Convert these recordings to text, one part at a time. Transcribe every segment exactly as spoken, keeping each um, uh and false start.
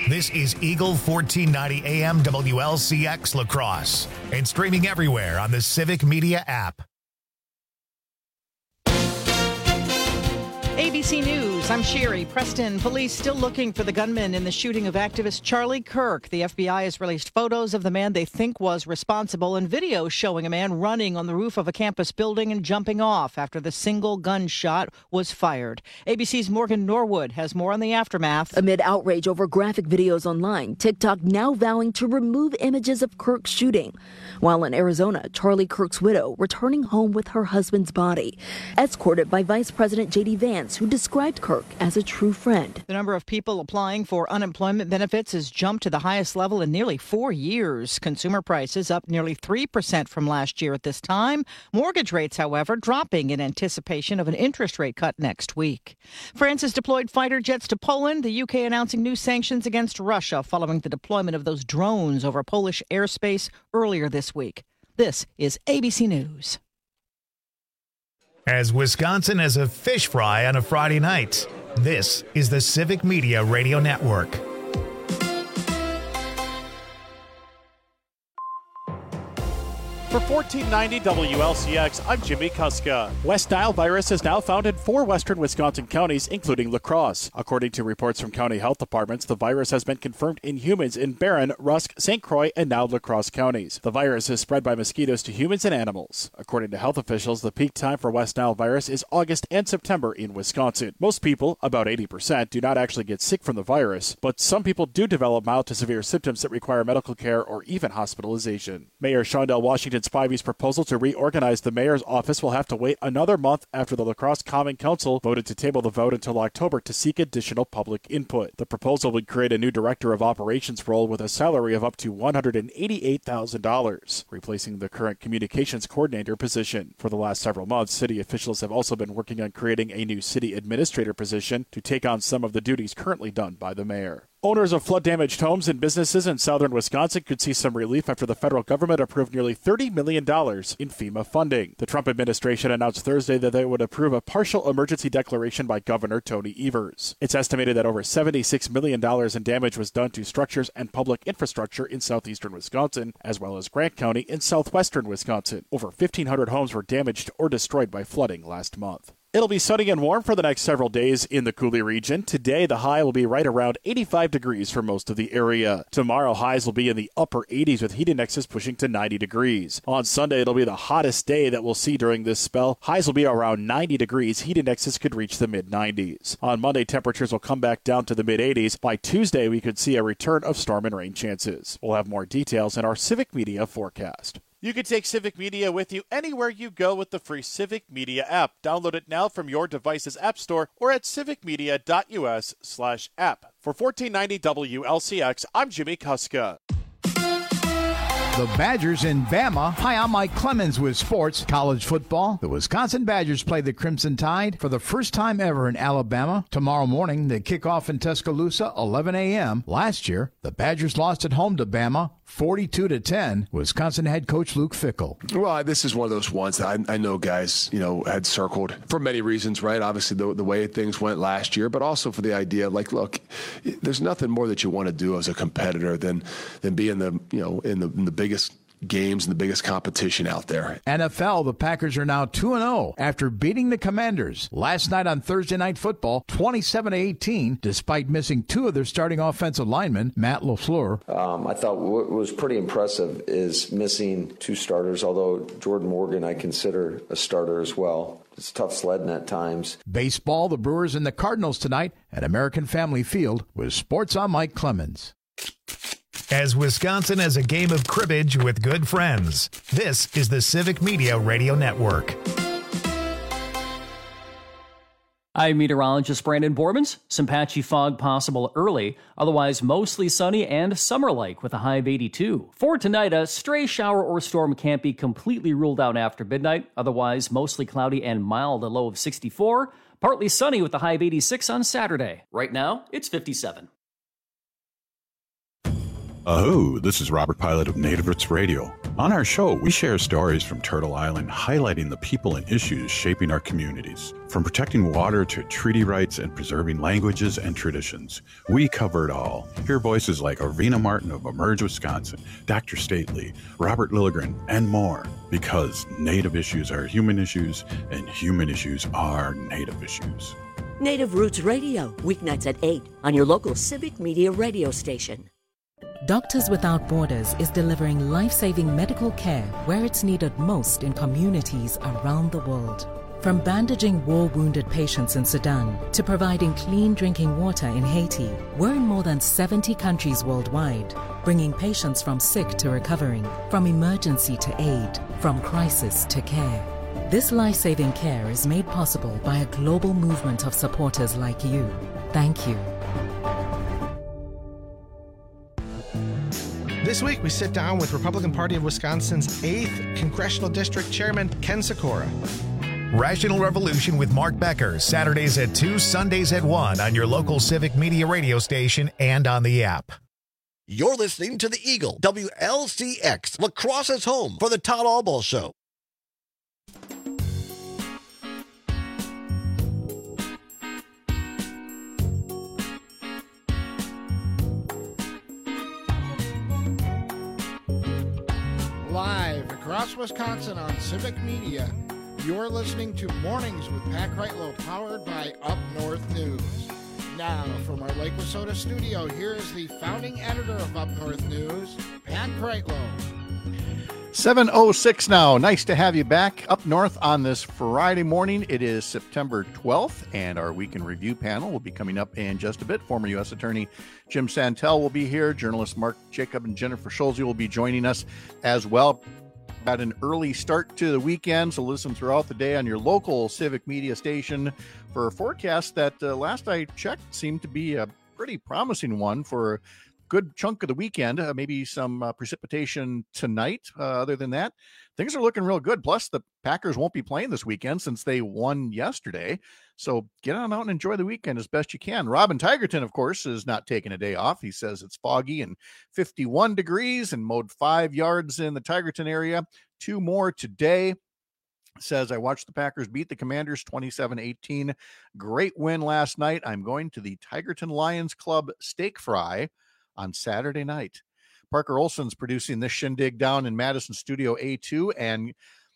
This is Eagle fourteen ninety A M W L C X La Crosse and streaming everywhere on the Civic Media app. A B C News, I'm Sherry. Preston, police still looking for the gunman in the shooting of activist Charlie Kirk. The F B I has released photos of the man they think was responsible and videos showing a man running on the roof of a campus building and jumping off after the single gunshot was fired. A B C's Morgan Norwood has more on the aftermath. Amid outrage over graphic videos online, TikTok now vowing to remove images of Kirk's shooting. While in Arizona, Charlie Kirk's widow returning home with her husband's body, escorted by Vice President J D Vance, who described Kirk as a true friend. The number of people applying for unemployment benefits has jumped to the highest level in nearly four years. Consumer prices up nearly three percent from last year at this time. Mortgage rates, however, dropping in anticipation of an interest rate cut next week. France has deployed fighter jets to Poland, the U K announcing new sanctions against Russia following the deployment of those drones over Polish airspace earlier this week. This is A B C News. As Wisconsin has a fish fry on a Friday night, this is the Civic Media Radio Network. For fourteen ninety W L C X, I'm Jimmy Kuska. West Nile virus is now found in four western Wisconsin counties, including La Crosse. According to reports from county health departments, the virus has been confirmed in humans in Barron, Rusk, Saint Croix, and now La Crosse counties. The virus is spread by mosquitoes to humans and animals. According to health officials, the peak time for West Nile virus is August and September in Wisconsin. Most people, about eighty percent, do not actually get sick from the virus, but some people do develop mild to severe symptoms that require medical care or even hospitalization. Mayor Shondell Washington Spivey's proposal to reorganize the mayor's office will have to wait another month after the La Crosse Common Council voted to table the vote until October to seek additional public input. The proposal would create a new director of operations role with a salary of up to one hundred eighty-eight thousand dollars, replacing the current communications coordinator position. For the last several months, city officials have also been working on creating a new city administrator position to take on some of the duties currently done by the mayor. Owners of flood-damaged homes and businesses in southern Wisconsin could see some relief after the federal government approved nearly thirty million dollars in FEMA funding. The Trump administration announced Thursday that they would approve a partial emergency declaration by Governor Tony Evers. It's estimated that over seventy-six million dollars in damage was done to structures and public infrastructure in southeastern Wisconsin, as well as Grant County in southwestern Wisconsin. Over fifteen hundred homes were damaged or destroyed by flooding last month. It'll be sunny and warm for the next several days in the Coulee region. Today, the high will be right around eighty-five degrees for most of the area. Tomorrow, highs will be in the upper eighties with heat indexes pushing to ninety degrees. On Sunday, it'll be the hottest day that we'll see during this spell. Highs will be around ninety degrees. Heat indexes could reach the mid nineties. On Monday, temperatures will come back down to the mid eighties. By Tuesday, we could see a return of storm and rain chances. We'll have more details in our Civic Media forecast. You can take Civic Media with you anywhere you go with the free Civic Media app. Download it now from your device's app store or at civicmedia.us slash app. For fourteen ninety W L C X, I'm Jimmy Kuska. The Badgers in Bama. Hi, I'm Mike Clemens with sports. College football. The Wisconsin Badgers play the Crimson Tide for the first time ever in Alabama. Tomorrow morning, they kick off in Tuscaloosa, eleven a.m. Last year, the Badgers lost at home to Bama, forty-two to ten. Wisconsin head coach Luke Fickell. Well, this is one of those ones that I, I know guys, you know, had circled for many reasons, right? Obviously, the, the way things went last year, but also for the idea of, like, look, there's nothing more that you want to do as a competitor than than be in the, you know, in the in the biggest games and the biggest competition out there. N F L, the Packers are now two and oh after beating the Commanders last night on Thursday Night Football, twenty-seven to eighteen, despite missing two of their starting offensive linemen, Matt LaFleur. Um, I thought what was pretty impressive is missing two starters, although Jordan Morgan I consider a starter as well. It's tough sledding at times. Baseball, the Brewers and the Cardinals tonight at American Family Field with Sports on Mike Clemens. As Wisconsin has a game of cribbage with good friends, this is the Civic Media Radio Network. I'm meteorologist Brandon Bormans. Some patchy fog possible early, otherwise mostly sunny and summer-like with a high of eighty-two. For tonight, a stray shower or storm can't be completely ruled out after midnight, otherwise mostly cloudy and mild, a low of sixty-four. Partly sunny with a high of eighty-six on Saturday. Right now, it's fifty-seven. Oh, this is Robert Pilot of Native Roots Radio. On our show, we share stories from Turtle Island highlighting the people and issues shaping our communities. From protecting water to treaty rights and preserving languages and traditions, we cover it all. Hear voices like Arvina Martin of Emerge Wisconsin, Doctor Stately, Robert Lilligren, and more. Because Native issues are human issues, and human issues are Native issues. Native Roots Radio, weeknights at eight on your local Civic Media radio station. Doctors Without Borders is delivering life-saving medical care where it's needed most in communities around the world. From bandaging war-wounded patients in Sudan to providing clean drinking water in Haiti, we're in more than seventy countries worldwide, bringing patients from sick to recovering, from emergency to aid, from crisis to care. This life-saving care is made possible by a global movement of supporters like you. Thank you. This week, we sit down with Republican Party of Wisconsin's eighth Congressional District Chairman, Ken Sikora. Rational Revolution with Mark Becker, Saturdays at two, Sundays at one on your local Civic Media radio station and on the app. You're listening to the Eagle, W L C X, La Crosse's home for the Todd Albaugh Show. Live across Wisconsin on Civic Media, you're listening to Mornings with Pat Kreitlow, powered by Up North News. Now, from our Lake Wissota studio, here is the founding editor of Up North News, Pat Kreitlow. seven oh six now. Nice to have you back up north on this Friday morning. It is September twelfth, and our Week in Review panel will be coming up in just a bit. Former U S Attorney Jim Santel will be here. Journalists Mark Jacob and Jennifer Schulze will be joining us as well. Got an early start to the weekend, so listen throughout the day on your local Civic Media station for a forecast that uh, last I checked seemed to be a pretty promising one for a good chunk of the weekend. Uh, maybe some uh, precipitation tonight. Uh, other than that, things are looking real good. Plus, the Packers won't be playing this weekend since they won yesterday. So get on out and enjoy the weekend as best you can. Robin Tigerton, of course, is not taking a day off. He says it's foggy and fifty-one degrees and mowed five yards in the Tigerton area. Two more today. Says, I watched the Packers beat the Commanders twenty-seven eighteen. Great win last night. I'm going to the Tigerton Lions Club steak fry on Saturday night. Parker Olson's producing this shindig down in Madison Studio A two, and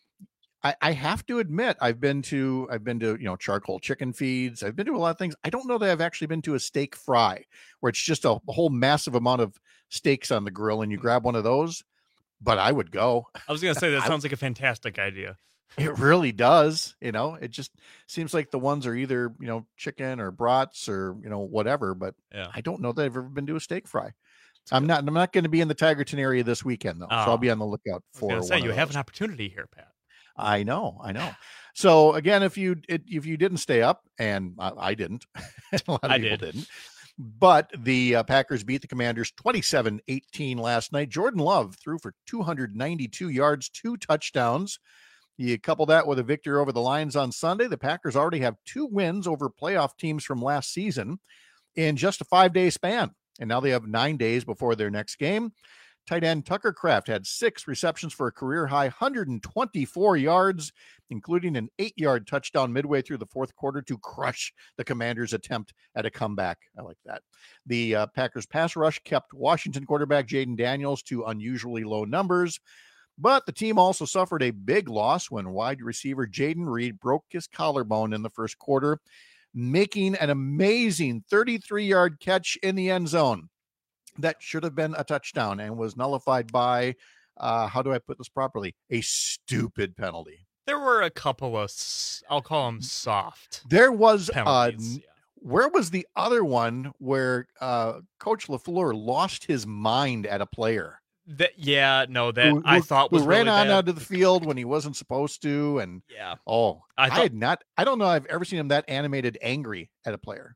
I, I have to admit, I've been to I've been to you know charcoal chicken feeds. I've been to a lot of things. I don't know that I've actually been to a steak fry where it's just a, a whole massive amount of steaks on the grill, and you grab one of those. But I would go. I was going to say that sounds like a fantastic idea. It really does. You know, it just seems like the ones are either you know chicken or brats or you know whatever. But yeah. I don't know that I've ever been to a steak fry. I'm not. I'm not going to be in the Tigerton area this weekend though, oh. so I'll be on the lookout for. I was gonna say, one you of have those. an opportunity here, Pat. I know, I know. So again, if you it, if you didn't stay up, and I, I didn't, a lot of I people did. didn't, but the uh, Packers beat the Commanders twenty-seven eighteen last night. Jordan Love threw for two hundred ninety-two yards, two touchdowns. You couple that with a victory over the Lions on Sunday, the Packers already have two wins over playoff teams from last season in just a five-day span, and now they have nine days before their next game. Tight end Tucker Kraft had six receptions for a career-high one hundred twenty-four yards, including an eight-yard touchdown midway through the fourth quarter to crush the Commanders' attempt at a comeback. I like that. The uh, Packers pass rush kept Washington quarterback Jaden Daniels to unusually low numbers, but the team also suffered a big loss when wide receiver Jaden Reed broke his collarbone in the first quarter, making an amazing thirty-three-yard catch in the end zone. That should have been a touchdown and was nullified by, uh, how do I put this properly? A stupid penalty. There were a couple of, I'll call them soft. There was, penalties, uh, yeah. Where was the other one where uh, Coach LaFleur lost his mind at a player? That yeah, no, that who, I who, thought was who ran really on bad. onto the field when he wasn't supposed to, and yeah, oh, I, I, thought, I had not. I don't know. I've ever seen him that animated, angry at a player.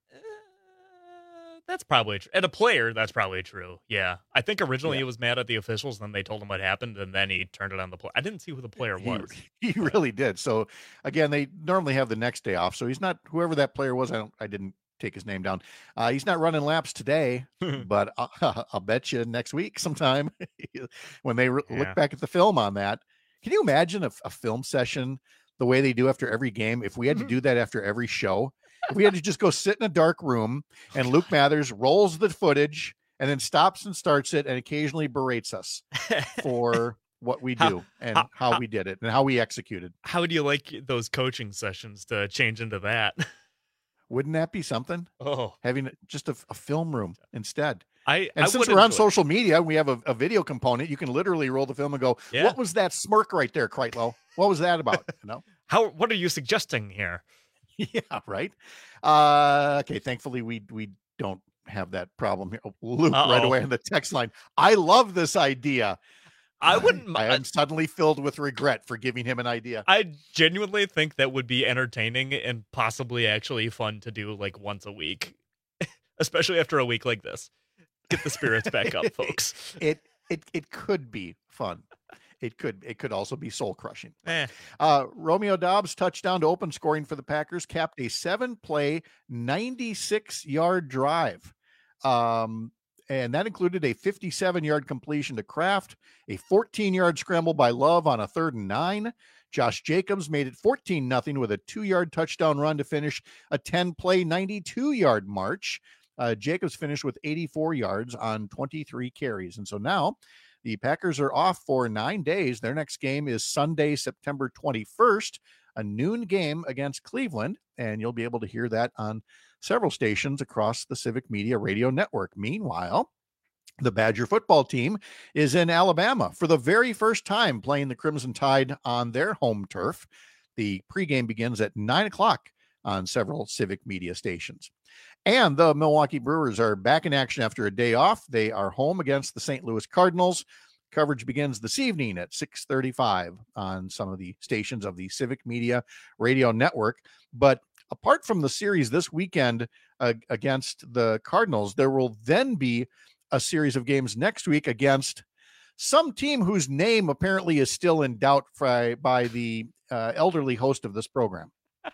That's probably true. At a player, that's probably true. Yeah. I think originally Yeah. he was mad at the officials, then they told him what happened, and then he turned it on the player. I didn't see who the player was. He, he really did. So again, they normally have the next day off. So he's not whoever that player was. I don't. I didn't take his name down. Uh, he's not running laps today, but I'll, I'll bet you next week sometime when they re- Yeah. look back at the film on that. Can you imagine a, a film session the way they do after every game? If we had to do that after every show, if we had to just go sit in a dark room and Luke Mathers rolls the footage and then stops and starts it and occasionally berates us for what we do How- and how- how how- we did it and how we executed. How would you like those coaching sessions to change into that? Wouldn't that be something? Oh, Having just a, a film room instead. I And I since would we're on enjoy it. social media, we have a, a video component. You can literally roll the film and go, Yeah. "What was that smirk right there, Kreitlow? What was that about?" You know? How? What are you suggesting here? Yeah, right. Uh, okay, thankfully we we don't have that problem here. Oh, Luke, right Uh-oh. away on the text line. I love this idea. I wouldn't. I am suddenly filled with regret for giving him an idea. I genuinely think that would be entertaining and possibly actually fun to do like once a week, especially after a week like this. Get the spirits back up, folks. It it it could be fun. It could it could also be soul crushing. Eh. Uh, Romeo Dobbs touchdown to open scoring for the Packers capped a seven play, ninety-six yard drive. Um, and that included a fifty-seven yard completion to Kraft, a fourteen yard scramble by Love on a third and nine. Josh Jacobs made it fourteen nothing with a two yard touchdown run to finish a ten play, ninety-two yard march. Uh, Jacobs finished with eighty-four yards on twenty-three carries. And so now the Packers are off for nine days. Their next game is Sunday, September twenty-first, a noon game against Cleveland. And you'll be able to hear that on several stations across the Civic Media Radio Network. Meanwhile, the Badger football team is in Alabama for the very first time playing the Crimson Tide on their home turf. The pregame begins at nine o'clock on several Civic Media stations. And the Milwaukee Brewers are back in action after a day off. They are home against the Saint Louis Cardinals. Coverage begins this evening at six thirty-five on some of the stations of the Civic Media Radio Network. But apart from the series this weekend uh, against the Cardinals, there will then be a series of games next week against some team whose name apparently is still in doubt by, by the uh, elderly host of this program,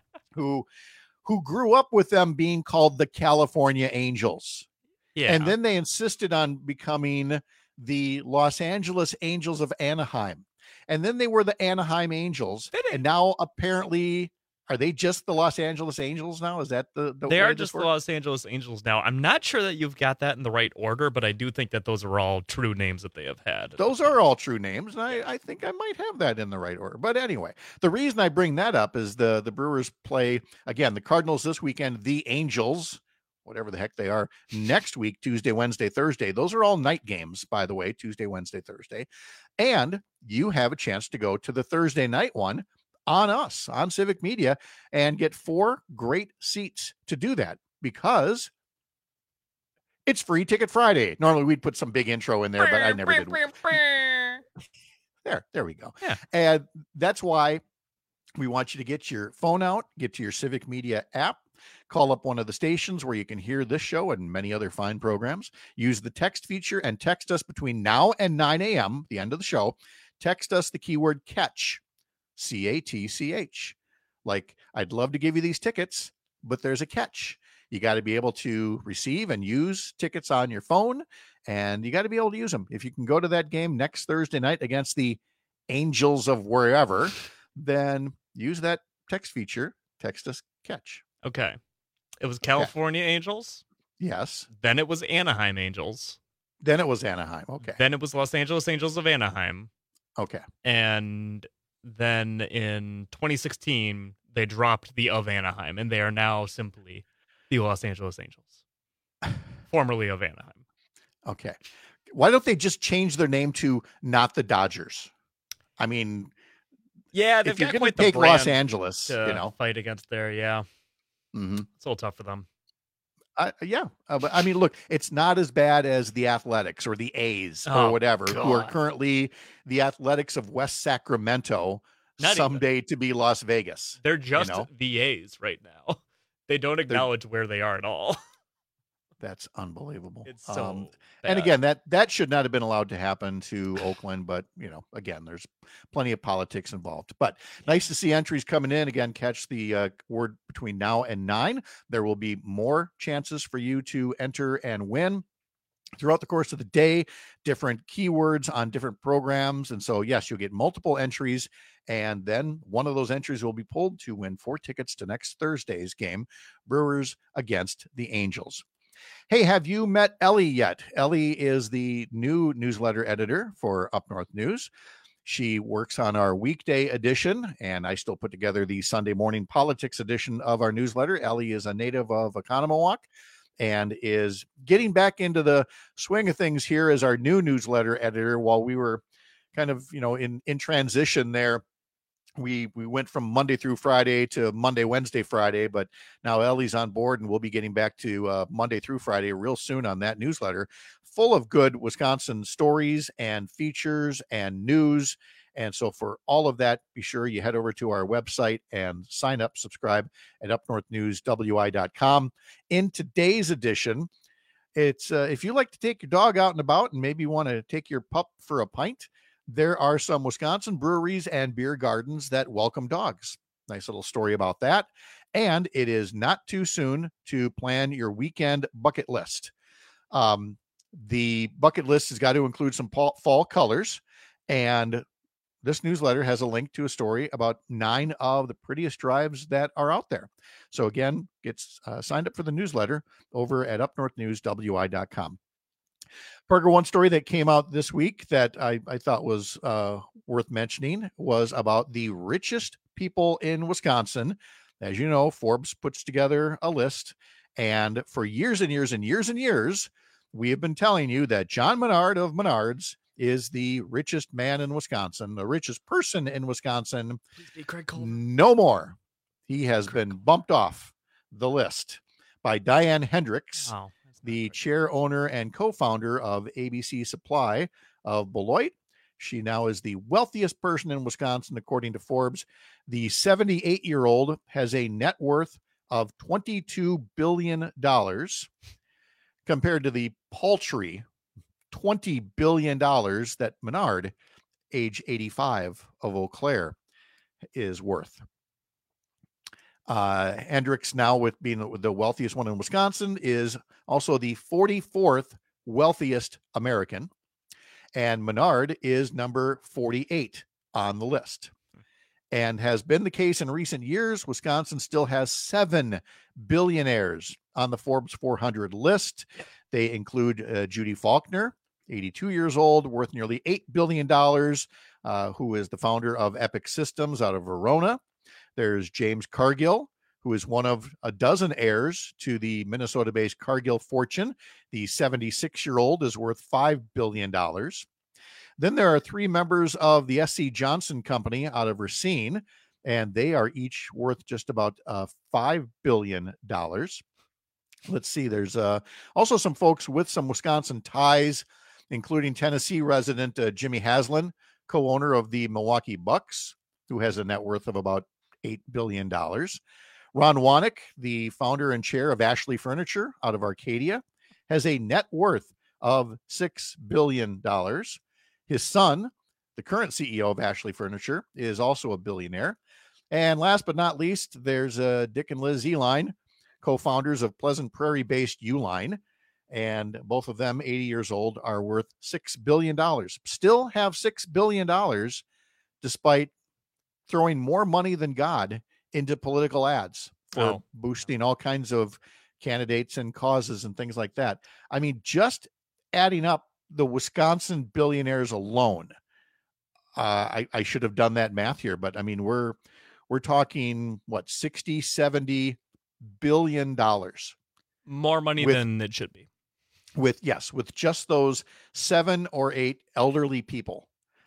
who who grew up with them being called the California Angels. Yeah. And then they insisted on becoming the Los Angeles Angels of Anaheim. And then they were the Anaheim Angels. And now apparently, are they just the Los Angeles Angels now? Is that the, the They way are this just the works? Los Angeles Angels now. I'm not sure that you've got that in the right order, but I do think that those are all true names that they have had. Those are all true names, and I, I think I might have that in the right order. But anyway, the reason I bring that up is the, the Brewers play, again, the Cardinals this weekend, the Angels, whatever the heck they are, next week, Tuesday, Wednesday, Thursday. Those are all night games, by the way, Tuesday, Wednesday, Thursday. And you have a chance to go to the Thursday night one on us, on Civic Media, and get four great seats to do that because it's Free Ticket Friday. Normally we'd put some big intro in there, but I never did. There, there we go. Yeah. And that's why we want you to get your phone out, get to your Civic Media app, call up one of the stations where you can hear this show and many other fine programs. Use the text feature and text us between now and nine a.m., the end of the show. Text us the keyword catch, C A T C H. Like, I'd love to give you these tickets, but there's a catch. You got to be able to receive and use tickets on your phone, and you got to be able to use them. If you can go to that game next Thursday night against the Angels of wherever, then use that text feature. Text us catch. Okay. It was California Angels. Yes. Then it was Anaheim Angels. Then it was Anaheim. Okay. Then it was Los Angeles Angels of Anaheim. Okay. And then in twenty sixteen, they dropped the of Anaheim, and they are now simply the Los Angeles Angels, formerly of Anaheim. Okay. Why don't they just change their name to not the Dodgers? I mean, Yeah, they've if you're got going to quite the take Los brand Angeles, to you know, fight against there. Yeah, mm-hmm. it's a little tough for them. Uh, yeah, uh, but I mean, look, it's not as bad as the Athletics or the A's Oh, or whatever, who are God. currently the Athletics of West Sacramento, Not someday to be Las Vegas. They're just you know? the A's right now. They don't acknowledge where they are at all. That's unbelievable. It's so um, bad. and again, that that should not have been allowed to happen to Oakland, but you know, again, there's plenty of politics involved. But nice to see entries coming in. Again, catch the uh, word between now and nine. There will be more chances for you to enter and win throughout the course of the day, different keywords on different programs. And so, yes, you'll get multiple entries. And then one of those entries will be pulled to win four tickets to next Thursday's game, Brewers against the Angels. Hey, have you met Ellie yet? Ellie is the new newsletter editor for Up North News. She works on our weekday edition, and I still put together the Sunday morning politics edition of our newsletter. Ellie is a native of Oconomowoc and is getting back into the swing of things here as our new newsletter editor. While we were kind of, you know, in, in transition there, we we went from Monday through Friday to Monday, Wednesday, Friday, but now Ellie's on board and we'll be getting back to uh, Monday through Friday real soon on that newsletter, full of good Wisconsin stories and features and news. And so for all of that, be sure you head over to our website and sign up, subscribe at up north news w i dot com. In today's edition, it's uh, if you like to take your dog out and about and maybe want to take your pup for a pint, there are some Wisconsin breweries and beer gardens that welcome dogs. Nice little story about that. And it is not too soon to plan your weekend bucket list. Um, the bucket list has got to include some fall colors, and this newsletter has a link to a story about nine of the prettiest drives that are out there. So again, get uh, signed up for the newsletter over at up north news w i dot com. Parker, one story that came out this week that I, I thought was uh, worth mentioning was about the richest people in Wisconsin. As you know, Forbes puts together a list, and for years and years and years and years, we have been telling you that John Menard of Menards is the richest man in Wisconsin, the richest person in Wisconsin. Please be Craig Culver. No more. He has Craig been bumped off the list by Diane Hendricks. Wow. The chair, owner, and co-founder of A B C Supply of Beloit. She now is the wealthiest person in Wisconsin, according to Forbes. The seventy-eight-year-old has a net worth of twenty-two billion dollars compared to the paltry twenty billion dollars that Menard, age eighty-five, of Eau Claire, is worth. Uh, Hendricks, now with being the wealthiest one in Wisconsin, is also the forty-fourth wealthiest American. And Menard is number forty-eight on the list. And has been the case in recent years. Wisconsin still has seven billionaires on the Forbes four hundred list. They include uh, Judy Faulkner, eighty-two years old, worth nearly eight billion dollars, uh, who is the founder of Epic Systems out of Verona. There's James Cargill, who is one of a dozen heirs to the Minnesota-based Cargill fortune. The seventy-six-year-old is worth five billion dollars. Then there are three members of the S C Johnson Company out of Racine, and they are each worth just about uh, five billion dollars. Let's see, there's uh, also some folks with some Wisconsin ties, including Tennessee resident uh, Jimmy Haslam, co-owner of the Milwaukee Bucks, who has a net worth of about eight billion dollars. Ron Wanek, the founder and chair of Ashley Furniture out of Arcadia, has a net worth of six billion dollars. His son, the current C E O of Ashley Furniture, is also a billionaire. And last but not least, there's uh, Dick and Liz Uihlein, co-founders of Pleasant Prairie-based Uihlein. And both of them, eighty years old, are worth six billion dollars. Still have six billion dollars despite throwing more money than God into political ads for oh. boosting all kinds of candidates and causes and things like that. I mean, just adding up the Wisconsin billionaires alone, uh, I, I should have done that math here, but I mean, we're, we're talking what, sixty, seventy billion dollars. More money with, than it should be. With, yes, with just those seven or eight elderly people.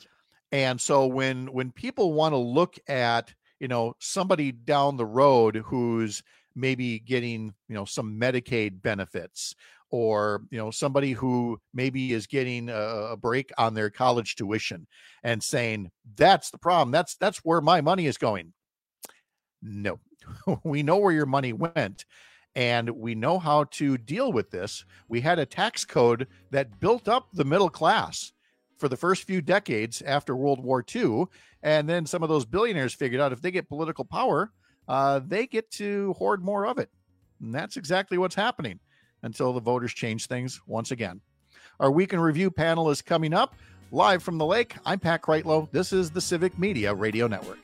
And so when, when people want to look at, you know, somebody down the road who's maybe getting, you know, some Medicaid benefits, or, you know, somebody who maybe is getting a, a break on their college tuition and saying, that's the problem. That's, that's where my money is going. No, we know where your money went. and we know how to deal with this. We had a tax code that built up the middle class for the first few decades after World War Two, and then some of those billionaires figured out if they get political power, uh, they get to hoard more of it. And that's exactly what's happening until the voters change things once again. Our Week in Review panel is coming up. Live from the lake, I'm Pat Kreitlow. This is the Civic Media Radio Network.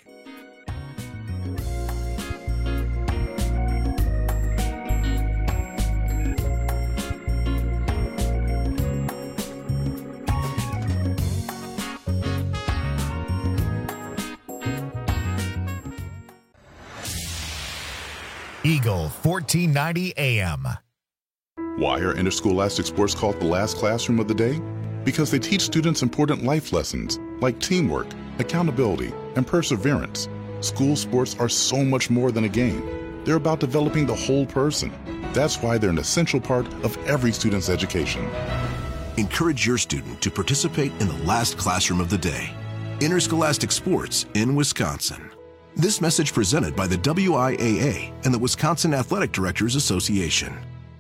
Eagle fourteen ninety A M. Why are interscholastic sports called the last classroom of the day? Because they teach students important life lessons like teamwork, accountability, and perseverance. School sports are so much more than a game. They're about developing the whole person. That's why they're an essential part of every student's education. Encourage your student to participate in the last classroom of the day. Interscholastic sports in Wisconsin. This message presented by the W I A A and the Wisconsin Athletic Directors Association.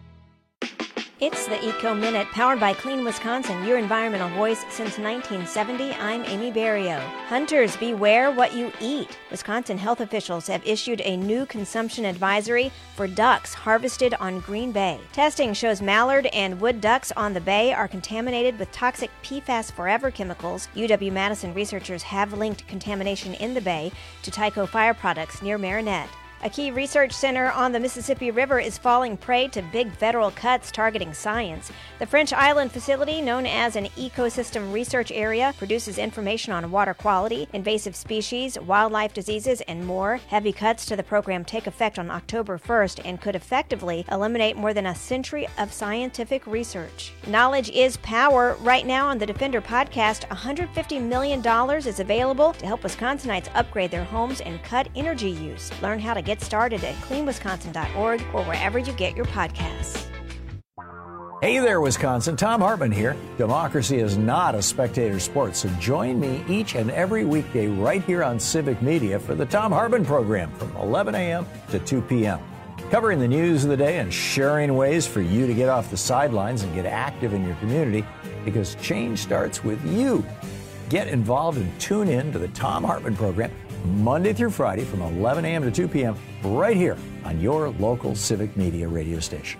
It's the Eco Minute, powered by Clean Wisconsin, your environmental voice since nineteen seventy. I'm Amy Barrio. Hunters, beware what you eat. Wisconsin health officials have issued a new consumption advisory for ducks harvested on Green Bay. Testing shows mallard and wood ducks on the bay are contaminated with toxic P FAS Forever chemicals. U W-Madison researchers have linked contamination in the bay to Tyco Fire Products near Marinette. A key research center on the Mississippi River is falling prey to big federal cuts targeting science. The French Island facility, known as an ecosystem research area, produces information on water quality, invasive species, wildlife diseases, and more. Heavy cuts to the program take effect on October first and could effectively eliminate more than a century of scientific research. Knowledge is power. Right now on the Defender podcast, one hundred fifty million dollars is available to help Wisconsinites upgrade their homes and cut energy use. Learn how to get Get started at clean wisconsin dot org or wherever you get your podcasts. Hey there, Wisconsin. Tom Hartman here. Democracy is not a spectator sport, so join me each and every weekday right here on Civic Media for the Tom Hartman program from eleven a.m. to two p.m. Covering the news of the day and sharing ways for you to get off the sidelines and get active in your community, because change starts with you. Get involved and tune in to the Tom Hartman program Monday through Friday from eleven a.m. to two p.m. right here on your local Civic Media radio station.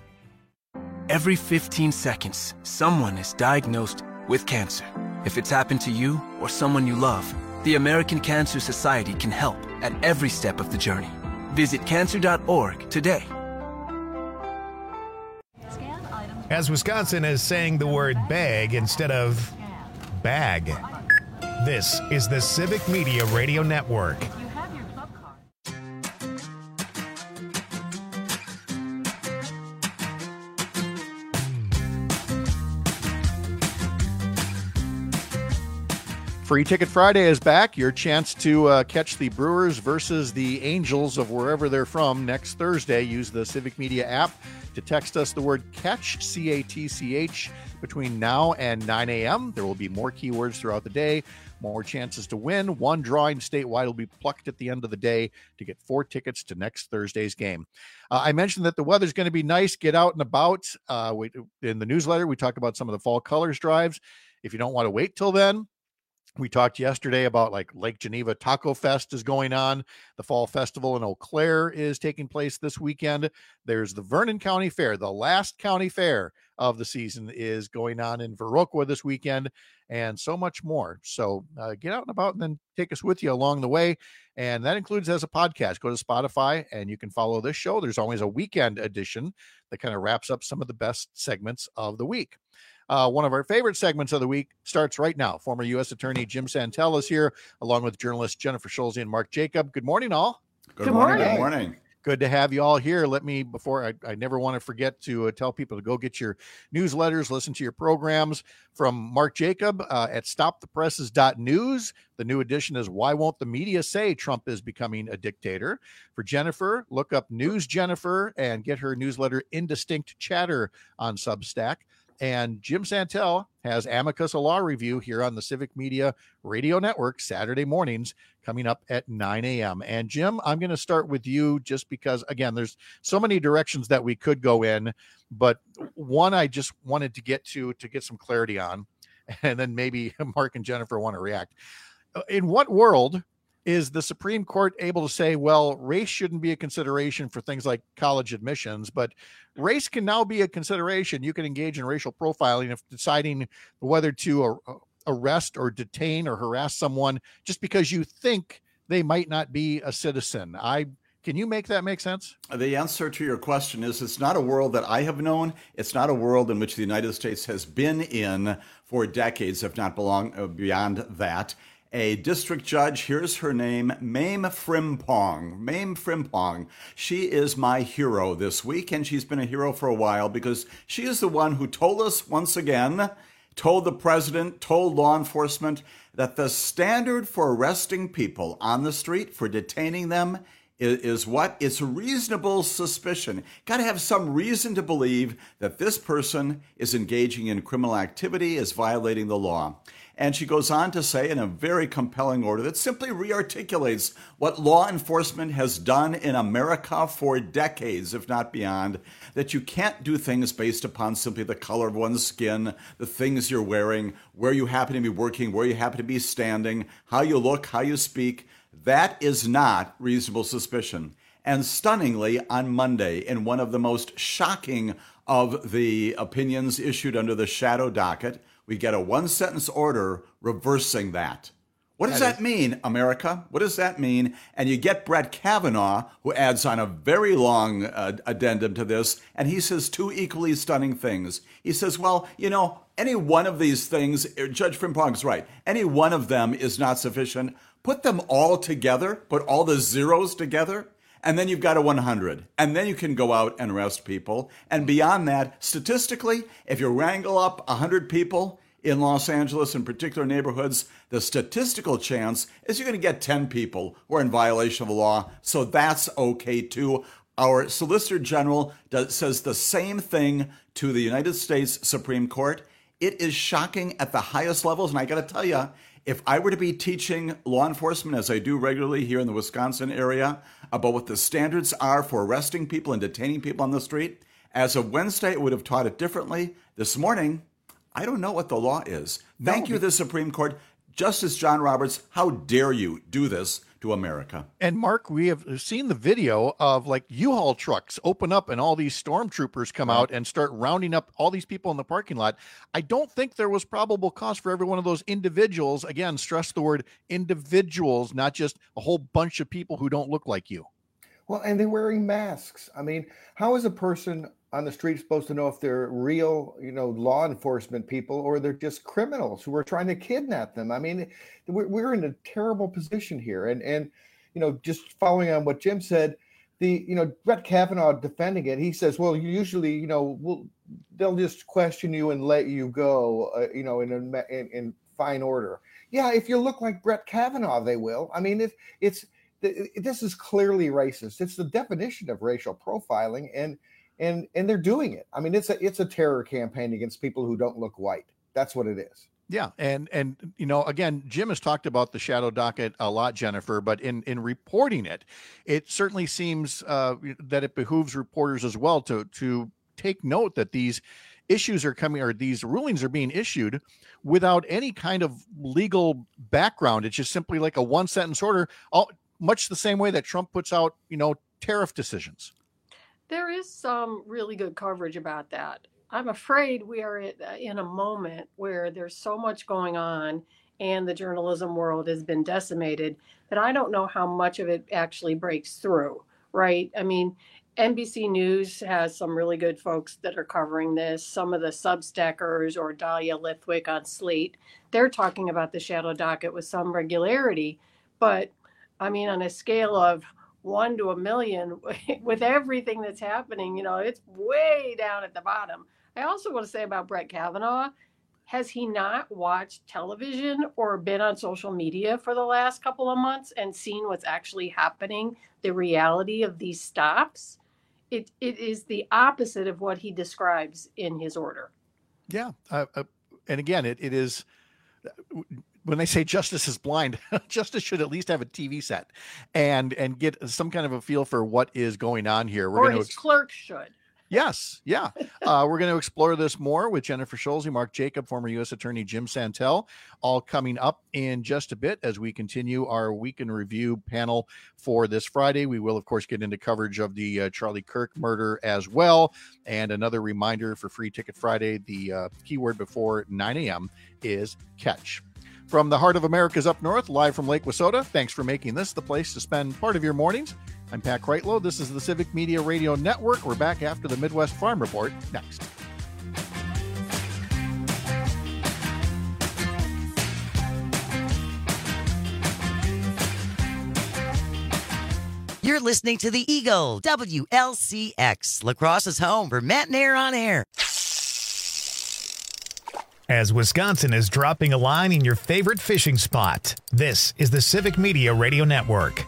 Every fifteen seconds, someone is diagnosed with cancer. If it's happened to you or someone you love, the American Cancer Society can help at every step of the journey. Visit cancer dot org today. As Wisconsin is saying the word bag instead of bag. This is the Civic Media Radio Network. Free Ticket Friday is back. Your chance to uh, catch the Brewers versus the Angels of wherever they're from next Thursday. Use the Civic Media app to text us the word CATCH, C A T C H, between now and nine a.m. There will be more keywords throughout the day, more chances to win. One drawing statewide will be plucked at the end of the day to get four tickets to next Thursday's game. Uh, I mentioned that the weather's going to be nice. Get out and about. Uh, we, in the newsletter, we talked about some of the fall colors drives. If you don't want to wait till then, we talked yesterday about like Lake Geneva Taco Fest is going on. The Fall Festival in Eau Claire is taking place this weekend. There's the Vernon County Fair. The last county fair of the season is going on in Viroqua this weekend, and so much more. So uh, get out and about and then take us with you along the way. And that includes as a podcast. Go to Spotify and you can follow this show. There's always a weekend edition that kind of wraps up some of the best segments of the week. Uh, one of our favorite segments of the week starts right now. Former U S Attorney Jim Santel is here, along with journalists Jennifer Schulze and Mark Jacob. Good morning, all. Good, Good morning. morning. Good morning. Good to have you all here. Let me, before I, I never want to forget to uh, tell people to go get your newsletters, listen to your programs. From Mark Jacob uh, at stop the presses dot news. The new edition is Why Won't the Media Say Trump is Becoming a Dictator? For Jennifer, look up News Jennifer and get her newsletter Indistinct Chatter on Substack. And Jim Santel has Amicus, a law review here on the Civic Media Radio Network Saturday mornings coming up at nine a.m. And Jim, I'm going to start with you just because, again, there's so many directions that we could go in, but one I just wanted to get to to get some clarity on, and then maybe Mark and Jennifer want to react. In what world is the Supreme Court able to say, well, race shouldn't be a consideration for things like college admissions, but race can now be a consideration? You can engage in racial profiling if deciding whether to uh, arrest or detain or harass someone just because you think they might not be a citizen. I Can you make that make sense? The answer to your question is it's not a world that I have known. It's not a world in which the United States has been in for decades, if not belong, uh, beyond that. A district judge, here's her name, Mame Frimpong. Mame Frimpong. She is my hero this week, and she's been a hero for a while because she is the one who told us once again, told the president, told law enforcement that the standard for arresting people on the street, for detaining them, is, is what? It's reasonable suspicion. Got to have some reason to believe that this person is engaging in criminal activity, is violating the law. And she goes on to say in a very compelling order that simply rearticulates what law enforcement has done in America for decades, if not beyond, that you can't do things based upon simply the color of one's skin, the things you're wearing, where you happen to be working, where you happen to be standing, how you look, how you speak. That is not reasonable suspicion. And stunningly, on Monday, in one of the most shocking of the opinions issued under the shadow docket, we get a one-sentence order reversing that. What does that, that mean, America? What does that mean? And you get Brett Kavanaugh, who adds on a very long uh, addendum to this, and he says two equally stunning things. He says, well, you know, any one of these things, Judge Frimpong's right, any one of them is not sufficient. Put them all together, put all the zeros together, and then you've got a one hundred. And then you can go out and arrest people. And beyond that, statistically, if you wrangle up one hundred people in Los Angeles, in particular neighborhoods, the statistical chance is you're going to get ten people who are in violation of the law. So that's okay, too. Our Solicitor General does, says the same thing to the United States Supreme Court. It is shocking at the highest levels. And I got to tell you, if I were to be teaching law enforcement, as I do regularly here in the Wisconsin area, about what the standards are for arresting people and detaining people on the street, as of Wednesday, I would have taught it differently. This morning, I don't know what the law is. Thank no, you, the Supreme Court. Justice John Roberts, how dare you do this to America? And Mark, we have seen the video of like U-Haul trucks open up and all these stormtroopers come out and start rounding up all these people in the parking lot. I don't think there was probable cause for every one of those individuals. Again, stress the word individuals, not just a whole bunch of people who don't look like you. Well, and they're wearing masks. I mean, how is a person on the street supposed to know if they're real, you know, law enforcement people or they're just criminals who are trying to kidnap them? I mean, we're, we're in a terrible position here. And, and, you know, just following on what Jim said, the, you know, Brett Kavanaugh defending it, he says, well, usually, you know, we'll, they'll just question you and let you go, uh, you know, in, a, in, in fine order. Yeah, if you look like Brett Kavanaugh, they will. I mean, it, it's, this is clearly racist. It's the definition of racial profiling, and and and they're doing it. I mean, it's a it's a terror campaign against people who don't look white. That's what it is. Yeah, and and you know, again, Jim has talked about the shadow docket a lot, Jennifer, but in in reporting it, it certainly seems uh, that it behooves reporters as well to to take note that these issues are coming, or these rulings are being issued without any kind of legal background. It's just simply like a one sentence order, all, much the same way that Trump puts out, you know, tariff decisions. There is some really good coverage about that. I'm afraid we are in a moment where there's so much going on and the journalism world has been decimated that I don't know how much of it actually breaks through, right? I mean, N B C News has some really good folks that are covering this. Some of the Substackers or Dahlia Lithwick on Slate, they're talking about the shadow docket with some regularity. But I mean, on a scale of one to a million, with everything that's happening, you know, it's way down at the bottom. I also want to say about Brett Kavanaugh, has he not watched television or been on social media for the last couple of months and seen what's actually happening, the reality of these stops? It It is the opposite of what he describes in his order. Yeah. Uh, uh, and again, it, it is, when they say justice is blind, justice should at least have a T V set and and get some kind of a feel for what is going on here. We're or going his to ex- clerk should. Yes, yeah. Uh, we're going to explore this more with Jennifer Schulze, Mark Jacob, former U S Attorney Jim Santel, all coming up in just a bit as we continue our Week in Review panel for this Friday. We will, of course, get into coverage of the uh, Charlie Kirk murder as well. And another reminder for Free Ticket Friday, the uh, keyword before nine a.m. is catch. From the heart of America's up north, live from Lake Wissota, thanks for making this the place to spend part of your mornings. I'm Pat Kreitlow. This is the Civic Media Radio Network. We're back after the Midwest Farm Report next. You're listening to the Eagle, W L C X, La Crosse's home for Matt and Air on Air. As Wisconsin is dropping a line in your favorite fishing spot, this is the Civic Media Radio Network.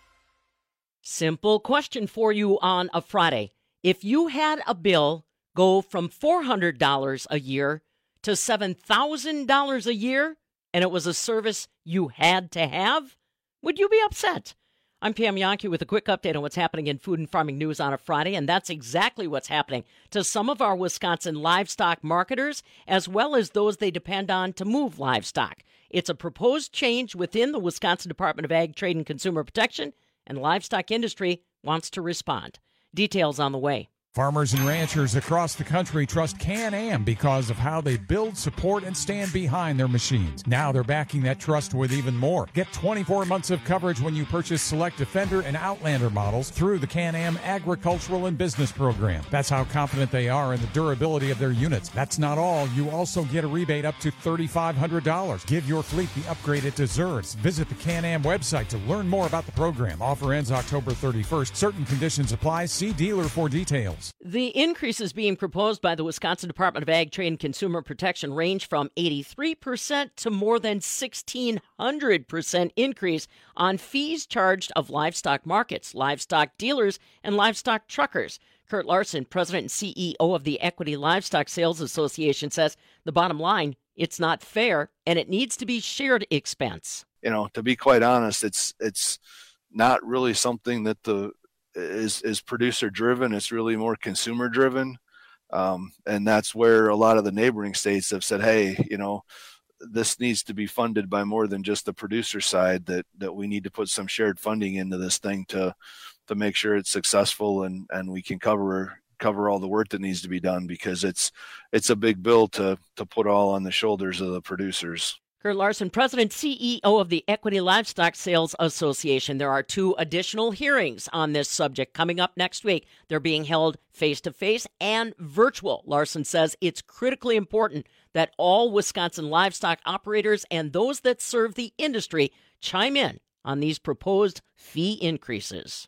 Simple question for you on a Friday. If you had a bill go from four hundred dollars a year to seven thousand dollars a year, and it was a service you had to have, would you be upset? I'm Pam Yonke with a quick update on what's happening in food and farming news on a Friday, and that's exactly what's happening to some of our Wisconsin livestock marketers, as well as those they depend on to move livestock. It's a proposed change within the Wisconsin Department of Ag, Trade, and Consumer Protection, and the livestock industry wants to respond. Details on the way. Farmers and ranchers across the country trust Can-Am because of how they build, support, and stand behind their machines. Now they're backing that trust with even more. Get twenty-four months of coverage when you purchase select Defender and Outlander models through the Can-Am Agricultural and Business Program. That's how confident they are in the durability of their units. That's not all. You also get a rebate up to three thousand five hundred dollars. Give your fleet the upgrade it deserves. Visit the Can-Am website to learn more about the program. Offer ends October thirty-first. Certain conditions apply. See dealer for details. The increases being proposed by the Wisconsin Department of Ag, Trade, and Consumer Protection range from eighty-three percent to more than sixteen hundred percent increase on fees charged of livestock markets, livestock dealers, and livestock truckers. Kurt Larson, president and C E O of the Equity Livestock Sales Association, says the bottom line, it's not fair, and it needs to be shared expense. You know, to be quite honest, it's it's not really something that the is is producer driven. It's really more consumer driven. Um, and that's where a lot of the neighboring states have said, hey, you know, this needs to be funded by more than just the producer side, that, that we need to put some shared funding into this thing to, to make sure it's successful and, and we can cover, cover all the work that needs to be done, because it's, it's a big bill to, to put all on the shoulders of the producers. Kurt Larson, president, C E O of the Equity Livestock Sales Association. There are two additional hearings on this subject coming up next week. They're being held face-to-face and virtual. Larson says it's critically important that all Wisconsin livestock operators and those that serve the industry chime in on these proposed fee increases.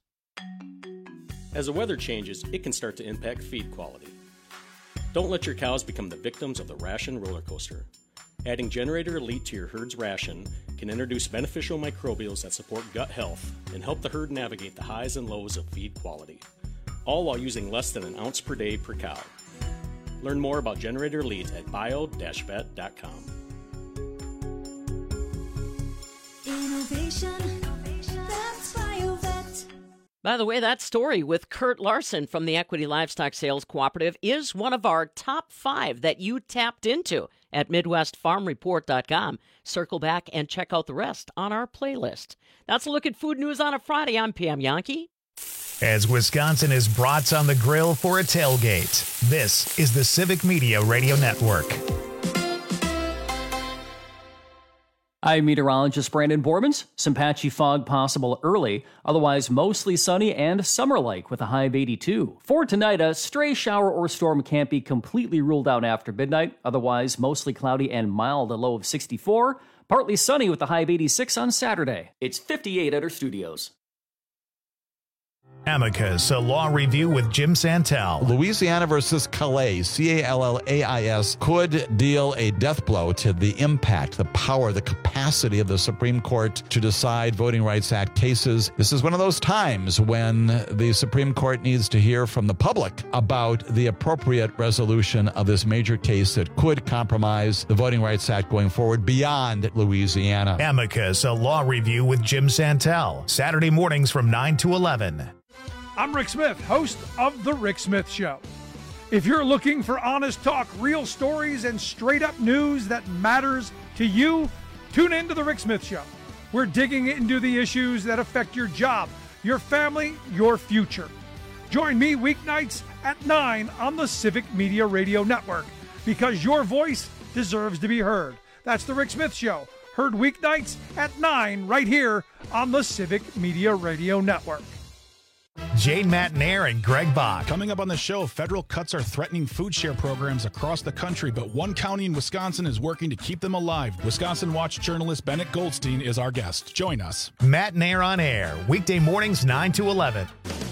As the weather changes, it can start to impact feed quality. Don't let your cows become the victims of the ration roller coaster. Adding Generator Elite to your herd's ration can introduce beneficial microbials that support gut health and help the herd navigate the highs and lows of feed quality, all while using less than an ounce per day per cow. Learn more about Generator Elite at bio dash vet dot com. Innovation, that's BioVet. By the way, that story with Kurt Larson from the Equity Livestock Sales Cooperative is one of our top five that you tapped into at Midwest Farm Report dot com. Circle back and check out the rest on our playlist. That's a look at food news on a Friday. I'm Pam Yonke. As Wisconsin is brats on the grill for a tailgate, this is the Civic Media Radio Network. I'm meteorologist Brandon Bormans. Some patchy fog possible early, otherwise mostly sunny and summer-like with a high of eighty-two. For tonight, a stray shower or storm can't be completely ruled out after midnight, otherwise mostly cloudy and mild, a low of sixty-four. Partly sunny with a high of eighty-six on Saturday. It's fifty-eight at our studios. Amicus, a law review with Jim Santel. Louisiana versus Calais, C A L L A I S, could deal a death blow to the impact, the power, the capacity of the Supreme Court to decide Voting Rights Act cases. This is one of those times when the Supreme Court needs to hear from the public about the appropriate resolution of this major case that could compromise the Voting Rights Act going forward beyond Louisiana. Amicus, a law review with Jim Santel. Saturday mornings from nine to eleven. I'm Rick Smith, host of The Rick Smith Show. If you're looking for honest talk, real stories, and straight-up news that matters to you, tune in to The Rick Smith Show. We're digging into the issues that affect your job, your family, your future. Join me weeknights at nine on the Civic Media Radio Network, because your voice deserves to be heard. That's The Rick Smith Show, heard weeknights at nine right here on the Civic Media Radio Network. Jane Matnair and Greg Bach. Coming up on the show, federal cuts are threatening food share programs across the country, but one county in Wisconsin is working to keep them alive. Wisconsin Watch journalist Bennett Goldstein is our guest. Join us. Matnair on Air, weekday mornings nine to eleven.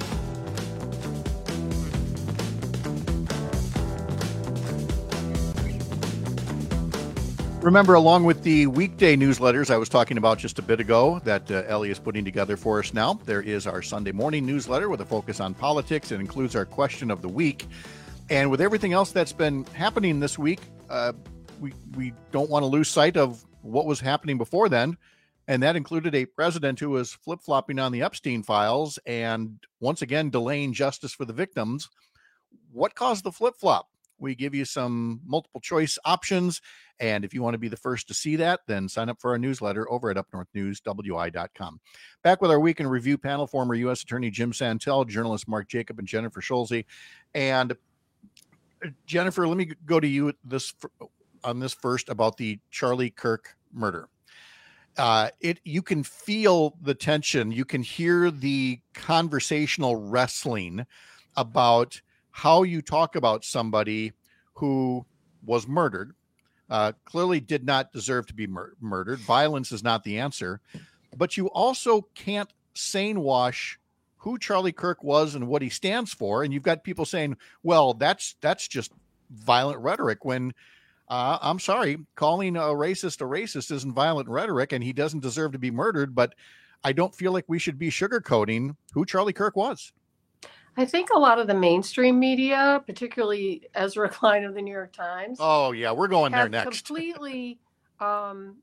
Remember, along with the weekday newsletters I was talking about just a bit ago that uh, Ellie is putting together for us now, there is our Sunday morning newsletter with a focus on politics. It includes our question of the week. And with everything else that's been happening this week, uh, we, we don't want to lose sight of what was happening before then. And that included a president who was flip-flopping on the Epstein files and once again delaying justice for the victims. What caused the flip-flop? We give you some multiple choice options. And if you want to be the first to see that, then sign up for our newsletter over at up north news w i dot com. Back with our week in review panel, former U S Attorney Jim Santel, journalist Mark Jacob, and Jennifer Schulze. And Jennifer, let me go to you this on this first about the Charlie Kirk murder. Uh, it you can feel the tension. You can hear the conversational wrestling about how you talk about somebody who was murdered. Uh, clearly did not deserve to be mur- murdered. Violence is not the answer. But you also can't sane wash who Charlie Kirk was and what he stands for. And you've got people saying, well, that's that's just violent rhetoric, when uh, I'm sorry, calling a racist a racist isn't violent rhetoric, and he doesn't deserve to be murdered. But I don't feel like we should be sugarcoating who Charlie Kirk was. I think a lot of the mainstream media, particularly Ezra Klein of the New York Times. Oh, yeah, we're going there have next. completely um,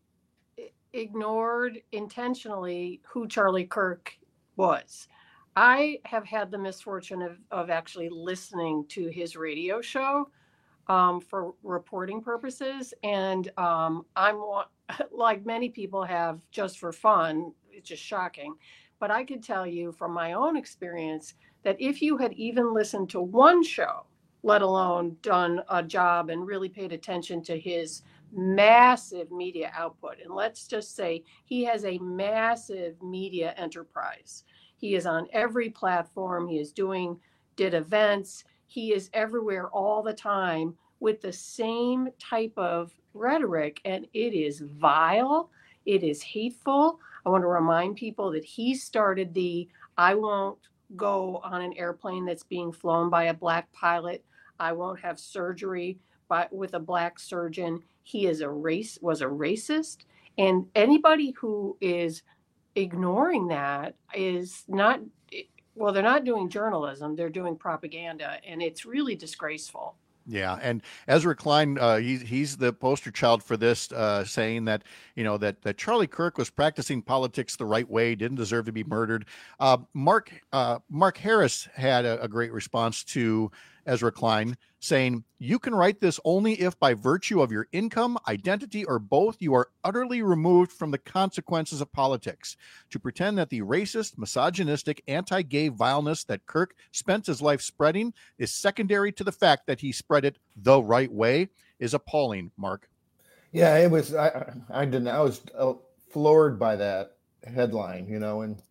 ignored intentionally who Charlie Kirk was. I have had the misfortune of, of actually listening to his radio show um, for reporting purposes. And um, I'm, like many people have, just for fun. It's just shocking. But I could tell you from my own experience that if you had even listened to one show, let alone done a job and really paid attention to his massive media output, and let's just say he has a massive media enterprise. He is on every platform. He is doing, did events. He is everywhere all the time with the same type of rhetoric, and it is vile. It is hateful. I want to remind people that he started the I won't go on an airplane that's being flown by a black pilot. I won't have surgery by, with a black surgeon. He is a race, was a racist. And anybody who is ignoring that is not, well, they're not doing journalism, they're doing propaganda. And it's really disgraceful. Yeah, and Ezra Klein, uh, he's he's the poster child for this, uh, saying that you know that that Charlie Kirk was practicing politics the right way, didn't deserve to be murdered. Uh, Mark uh, Mark Harris had a, a great response to Ezra Klein, saying, "You can write this only if, by virtue of your income, identity, or both, you are utterly removed from the consequences of politics. To pretend that the racist, misogynistic, anti-gay vileness that Kirk spent his life spreading is secondary to the fact that he spread it the right way is appalling." Mark. Yeah, it was. I I didn't. I was uh, floored by that headline, you know, and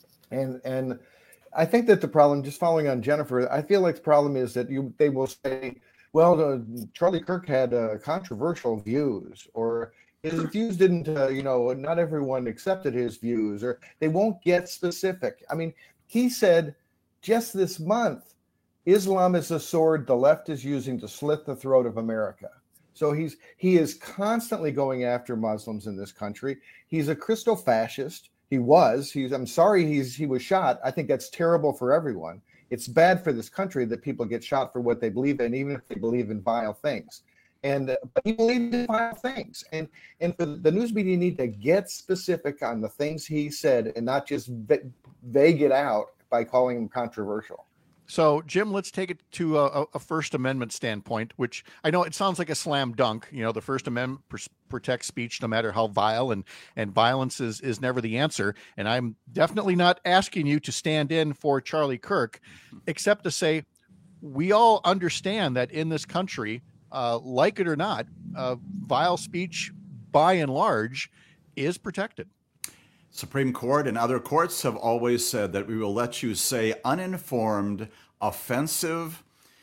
and and. I think that the problem, just following on Jennifer, I feel like the problem is that you they will say, well, uh, Charlie Kirk had uh, controversial views, or his views didn't, uh, you know, not everyone accepted his views, or they won't get specific. I mean, he said just this month, Islam is a sword the left is using to slit the throat of America. So he's he is constantly going after Muslims in this country. He's a Christo fascist. He was. He's. I'm sorry. He's. He was shot. I think that's terrible for everyone. It's bad for this country that people get shot for what they believe in, even if they believe in vile things. And uh, but he believed in vile things. And and for the news media need to get specific on the things he said and not just va- vague it out by calling him controversial. So, Jim, let's take it to a, a First Amendment standpoint, which I know it sounds like a slam dunk. You know, the First Amendment pr- protects speech no matter how vile, and, and violence is, is never the answer. And I'm definitely not asking you to stand in for Charlie Kirk, except to say we all understand that in this country, uh, like it or not, uh, vile speech, by and large, is protected. Supreme Court and other courts have always said that we will let you say uninformed, offensive,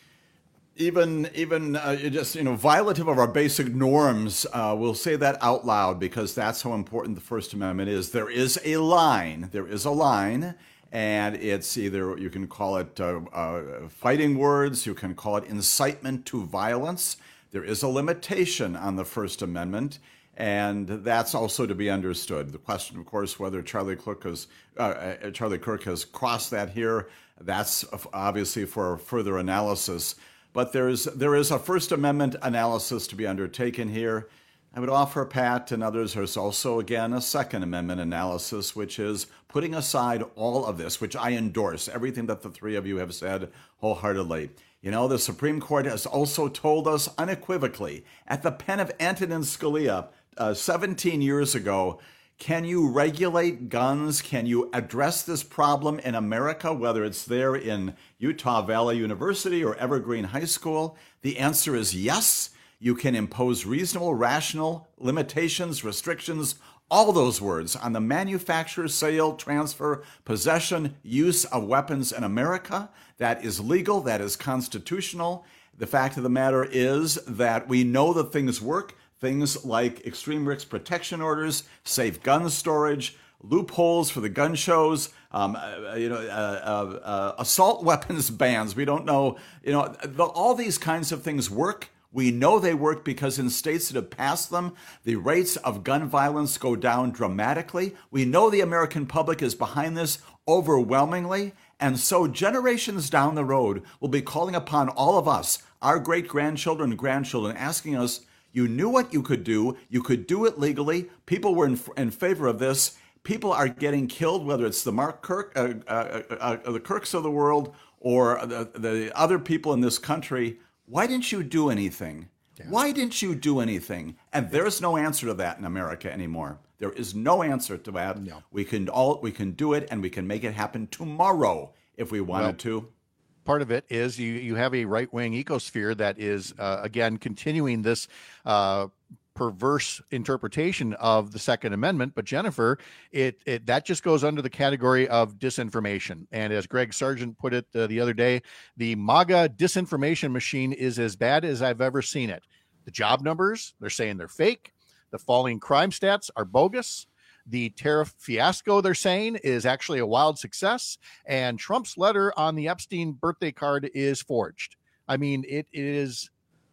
even even uh, just you know violative of our basic norms. Uh, we'll say that out loud because that's how important the First Amendment is. There is a line. There is a line, and it's either you can call it uh, uh, fighting words, you can call it incitement to violence. There is a limitation on the First Amendment. And that's also to be understood. The question, of course, whether Charlie Kirk has, uh, Charlie Kirk has crossed that here, that's obviously for further analysis. But there's there is a First Amendment analysis to be undertaken here. I would offer, Pat and others, there's also, again, a Second Amendment analysis, which is putting aside all of this, which I endorse, everything that the three of you have said wholeheartedly. You know, the Supreme Court has also told us unequivocally, at the pen of Antonin Scalia, Uh, seventeen years ago, can you regulate guns? Can you address this problem in America, whether it's there in Utah Valley University or Evergreen High School? The answer is yes. You can impose reasonable, rational limitations, restrictions, all those words on the manufacture, sale, transfer, possession, use of weapons in America. That is legal. That is constitutional. The fact of the matter is that we know that things work. Things like extreme risk protection orders, safe gun storage, loopholes for the gun shows, um, uh, you know, uh, uh, uh, assault weapons bans. We don't know, you know, the, all these kinds of things work. We know they work because in states that have passed them, the rates of gun violence go down dramatically. We know the American public is behind this overwhelmingly. And so generations down the road will be calling upon all of us, our great-grandchildren and grandchildren, asking us, you knew what you could do. You could do it legally. People were in, in favor of this. People are getting killed, whether it's the Mark Kirk, uh, uh, uh, uh, the Kirks of the world, or the, the other people in this country. Why didn't you do anything? Yeah. Why didn't you do anything? And there's no answer to that in America anymore. There is no answer to that. No. We can all we can do it, and we can make it happen tomorrow if we wanted well, to. Part of it is you you have a right-wing ecosphere that is, uh, again, continuing this uh, perverse interpretation of the Second Amendment. But Jennifer, it, it that just goes under the category of disinformation. And as Greg Sargent put it uh, the other day, the MAGA disinformation machine is as bad as I've ever seen it. The job numbers, they're saying they're fake. The falling crime stats are bogus. The tariff fiasco, they're saying, is actually a wild success. And Trump's letter on the Epstein birthday card is forged. I mean, it is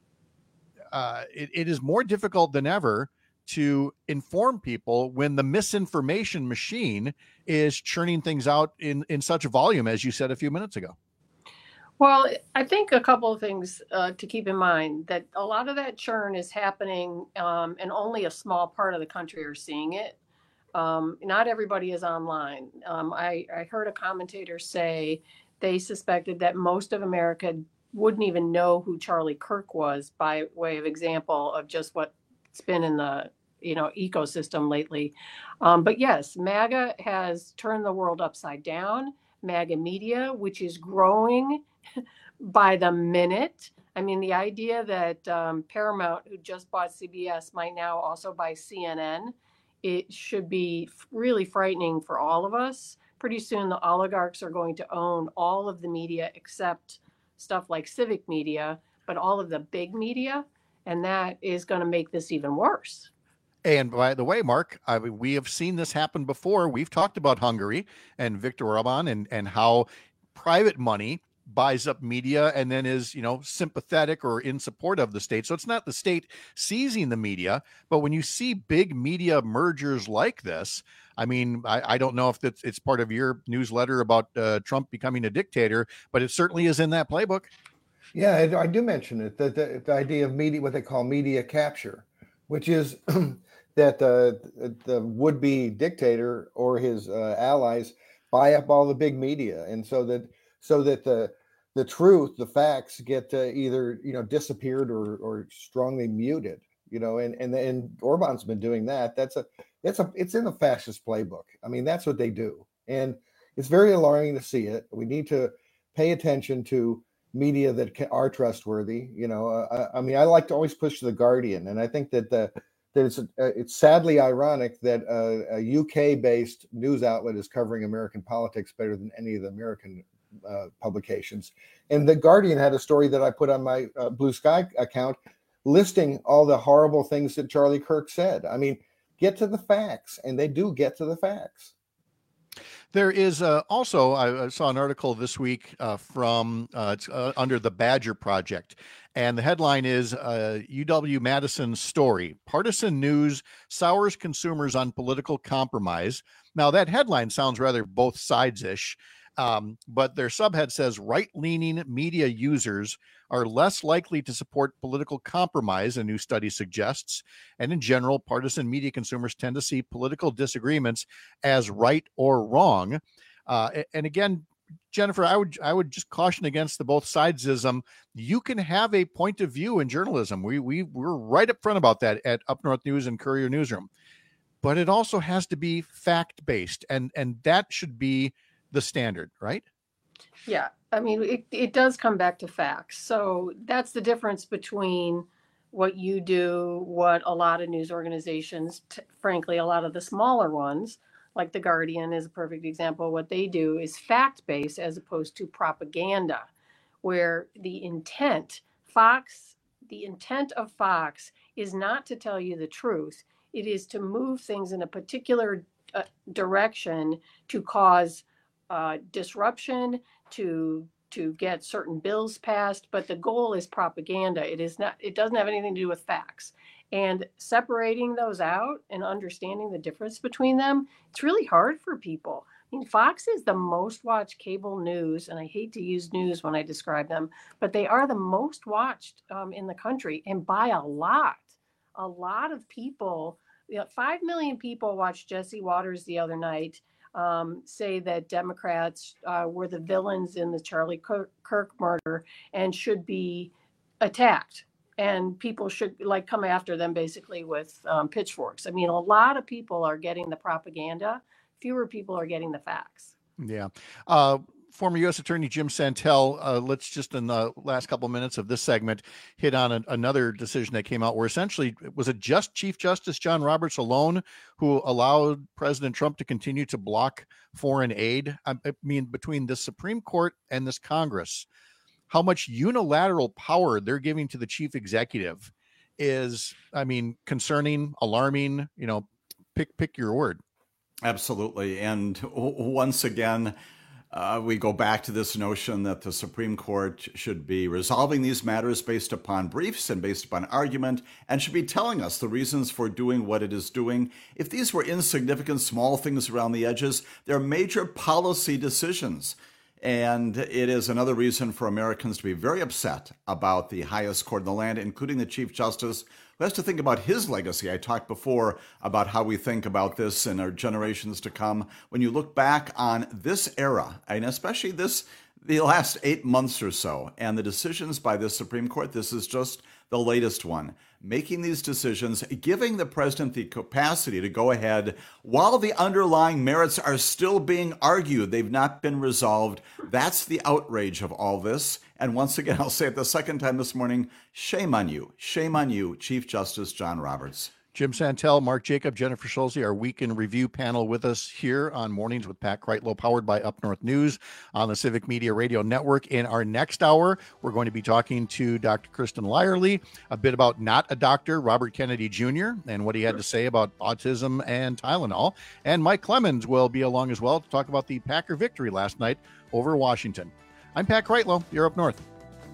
uh, it, it is more difficult than ever to inform people when the misinformation machine is churning things out in, in such a volume, as you said a few minutes ago. Well, I think a couple of things uh, to keep in mind, that a lot of that churn is happening um, and only a small part of the country are seeing it. Um, not everybody is online. Um, I, I heard a commentator say they suspected that most of America wouldn't even know who Charlie Kirk was, by way of example of just what's been in the you know ecosystem lately. Um, but yes, MAGA has turned the world upside down. MAGA media, which is growing by the minute. I mean, the idea that um, Paramount, who just bought C B S, might now also buy C N N, it should be really frightening for all of us. Pretty soon, the oligarchs are going to own all of the media except stuff like civic media, but all of the big media, and that is going to make this even worse. And by the way, Mark, I mean, we have seen this happen before. We've talked about Hungary and Viktor Orban and, and how private money buys up media and then is, you know, sympathetic or in support of the state. So it's not the state seizing the media, but when you see big media mergers like this, I mean, I, I don't know if that's, it's part of your newsletter about uh, Trump becoming a dictator, but it certainly is in that playbook. Yeah, I, I do mention it, that the, the idea of media, what they call media capture, which is that uh, the would-be dictator or his uh, allies buy up all the big media, and so that so that the the truth, the facts, get uh, either you know disappeared or or strongly muted. You know, and and and Orban's been doing that. That's a it's a it's in the fascist playbook. I mean, that's what they do, and it's very alarming to see it. We need to pay attention to media that are trustworthy. You know, uh, I, I mean, I like to always push the Guardian, and I think that the that it's uh, it's sadly ironic that uh, a U K-based news outlet is covering American politics better than any of the American uh, publications. And the Guardian had a story that I put on my uh, Blue Sky account, listing all the horrible things that Charlie Kirk said. I mean, get to the facts, and they do get to the facts. There is uh, also, I, I saw an article this week uh, from uh, it's, uh, under the Badger Project, and the headline is uh, U W-Madison's story, Partisan News Sours Consumers on Political Compromise. Now, that headline sounds rather both sides-ish, um, but their subhead says right-leaning media users are less likely to support political compromise, a new study suggests. And in general, partisan media consumers tend to see political disagreements as right or wrong. Uh, and again, Jennifer, I would I would just caution against the both sidesism. You can have a point of view in journalism. We we we're right up front about that at Up North News and Courier Newsroom. But it also has to be fact-based, and and that should be the standard, right? Yeah, I mean, it, it does come back to facts. So that's the difference between what you do, what a lot of news organizations, t- frankly, a lot of the smaller ones, like The Guardian is a perfect example. What they do is fact-based as opposed to propaganda, where the intent, Fox, the intent of Fox is not to tell you the truth. It is to move things in a particular uh, direction to cause uh, disruption, to to get certain bills passed, but the goal is propaganda. It is not, it doesn't have anything to do with facts. And separating those out and understanding the difference between them, it's really hard for people. I mean, Fox is the most watched cable news, and I hate to use news when I describe them, but they are the most watched um, in the country, and by a lot. A lot of people, you know, five million people watched Jesse Waters the other night um, say that Democrats uh, were the villains in the Charlie Kirk murder and should be attacked. And people should like come after them basically with um, pitchforks. I mean, a lot of people are getting the propaganda. Fewer people are getting the facts. Yeah. Uh, former U S Attorney Jim Santel, uh, let's just in the last couple of minutes of this segment hit on a, another decision that came out where essentially was it just Chief Justice John Roberts alone who allowed President Trump to continue to block foreign aid? I, I mean, between the Supreme Court and this Congress, how much unilateral power they're giving to the chief executive is, I mean, concerning, alarming, you know, pick, pick your word. Absolutely. And w- once again, uh, we go back to this notion that the Supreme Court should be resolving these matters based upon briefs and based upon argument, and should be telling us the reasons for doing what it is doing. If these were insignificant, small things around the edges, they're major policy decisions. And it is another reason for Americans to be very upset about the highest court in the land, including the Chief Justice, who has to think about his legacy. I talked before about how we think about this in our generations to come. When you look back on this era, and especially this, the last eight months or so, and the decisions by the Supreme Court, this is just the latest one, making these decisions, giving the president the capacity to go ahead while the underlying merits are still being argued. They've not been resolved. That's the outrage of all this. And once again, I'll say it the second time this morning, shame on you. Shame on you, Chief Justice John Roberts. Jim Santel, Mark Jacob, Jennifer Schulze, our Week in Review panel with us here on Mornings with Pat Kreitlow, powered by Up North News on the Civic Media Radio Network. In our next hour, we're going to be talking to Doctor Kristen Lyerly a bit about Not a Doctor, Robert Kennedy Junior, and what he had to say about autism and Tylenol. And Mike Clemens will be along as well to talk about the Packer victory last night over Washington. I'm Pat Kreitlow. You're Up North.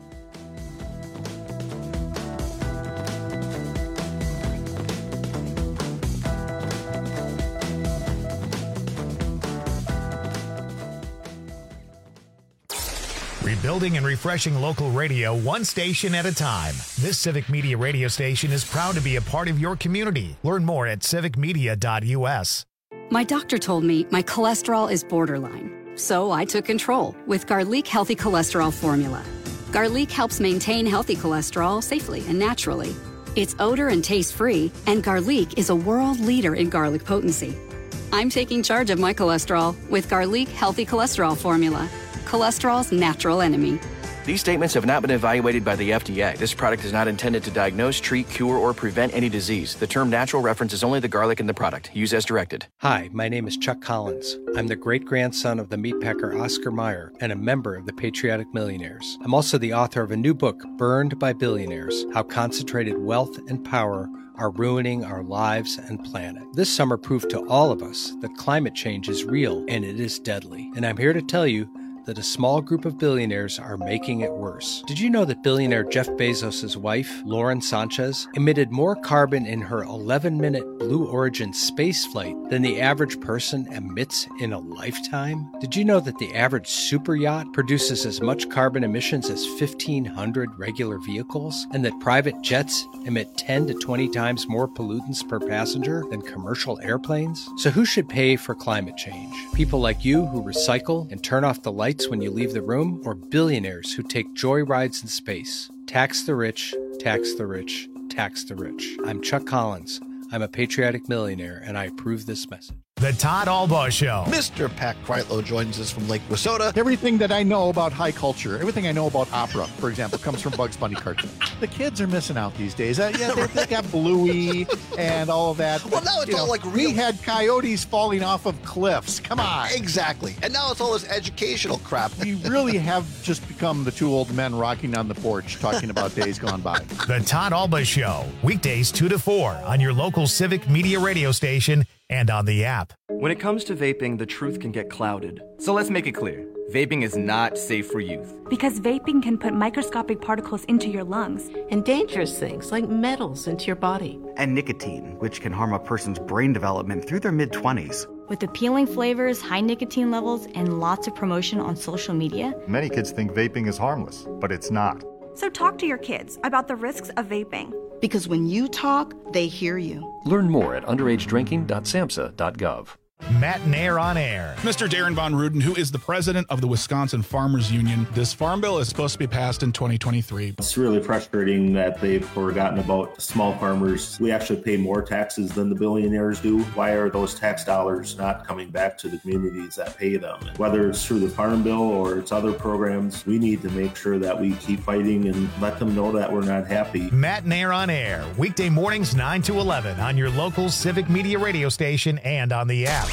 Rebuilding and refreshing local radio one station at a time. This Civic Media radio station is proud to be a part of your community. Learn more at civic media dot u s. My doctor told me my cholesterol is borderline, so I took control with Garlic Healthy Cholesterol Formula. Garlic helps maintain healthy cholesterol safely and naturally. It's odor and taste-free, and Garlic is a world leader in garlic potency. I'm taking charge of my cholesterol with Garlic Healthy Cholesterol Formula. Cholesterol's natural enemy. These statements have not been evaluated by the F D A. This product is not intended to diagnose, treat, cure, or prevent any disease. The term natural references only the garlic in the product. Use as directed. Hi, my name is Chuck Collins. I'm the great-grandson of the meatpacker Oscar Mayer and a member of the Patriotic Millionaires. I'm also the author of a new book, Burned by Billionaires, How Concentrated Wealth and Power are ruining our lives and planet. This summer proved to all of us that climate change is real and it is deadly. And I'm here to tell you that a small group of billionaires are making it worse. Did you know that billionaire Jeff Bezos' wife, Lauren Sanchez, emitted more carbon in her eleven-minute Blue Origin space flight than the average person emits in a lifetime? Did you know that the average super yacht produces as much carbon emissions as fifteen hundred regular vehicles, and that private jets emit ten to twenty times more pollutants per passenger than commercial airplanes? So who should pay for climate change? People like you who recycle and turn off the lights when you leave the room, or billionaires who take joy rides in space? Tax the rich, tax the rich, tax the rich. I'm Chuck Collins. I'm a patriotic millionaire, and I approve this message. The Todd Albaugh Show. Mister Pat Kreitlow joins us from Lake Wissota. Everything that I know about high culture, everything I know about opera, for example, comes from Bugs Bunny cartoons. The kids are missing out these days. Uh, yeah, they, they got Bluey and all of that. Well, now it's you all know, like real. We had coyotes falling off of cliffs. Come on. Exactly. And now it's all this educational crap. We really have just become the two old men rocking on the porch talking about days gone by. The Todd Albaugh Show. Weekdays two to four on your local Civic Media radio station and on the app. When it comes to vaping, the truth can get clouded. So let's make it clear. Vaping is not safe for youth. Because vaping can put microscopic particles into your lungs. And dangerous things like metals into your body. And nicotine, which can harm a person's brain development through their mid-twenties. With appealing flavors, high nicotine levels, and lots of promotion on social media. Many kids think vaping is harmless, but it's not. So talk to your kids about the risks of vaping. Because when you talk, they hear you. Learn more at underage drinking dot samhsa dot gov. Matt Nair on air. Mister Darren Von Ruden, who is the president of the Wisconsin Farmers Union. This farm bill is supposed to be passed in twenty twenty-three. It's really frustrating that they've forgotten about small farmers. We actually pay more taxes than the billionaires do. Why are those tax dollars not coming back to the communities that pay them? Whether it's through the farm bill or it's other programs, we need to make sure that we keep fighting and let them know that we're not happy. Matt Nair on air. Weekday mornings nine to eleven on your local Civic Media radio station and on the app.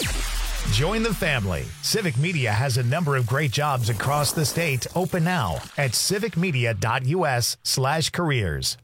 Join the family. Civic Media has a number of great jobs across the state open now at civic media dot u s slash careers.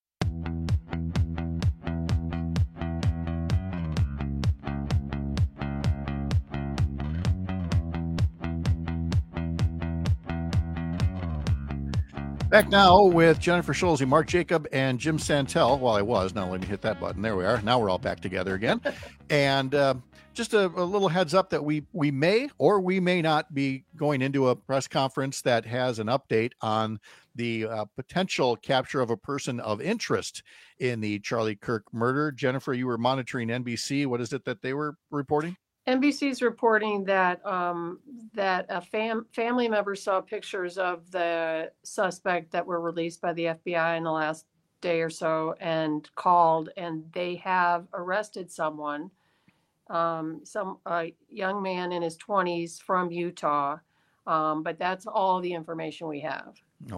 Back now with Jennifer Schulze, Mark Jacob, and Jim Santel. Well, I was. Now let me hit that button. There we are. Now we're all back together again. And uh, just a, a little heads up that we we may or we may not be going into a press conference that has an update on the uh, potential capture of a person of interest in the Charlie Kirk murder. Jennifer, you were monitoring N B C. What is it that they were reporting? N B C's reporting that um, that a fam- family member saw pictures of the suspect that were released by the F B I in the last day or so and called, and they have arrested someone, um, some a young man in his twenties from Utah, um, but that's all the information we have. Okay.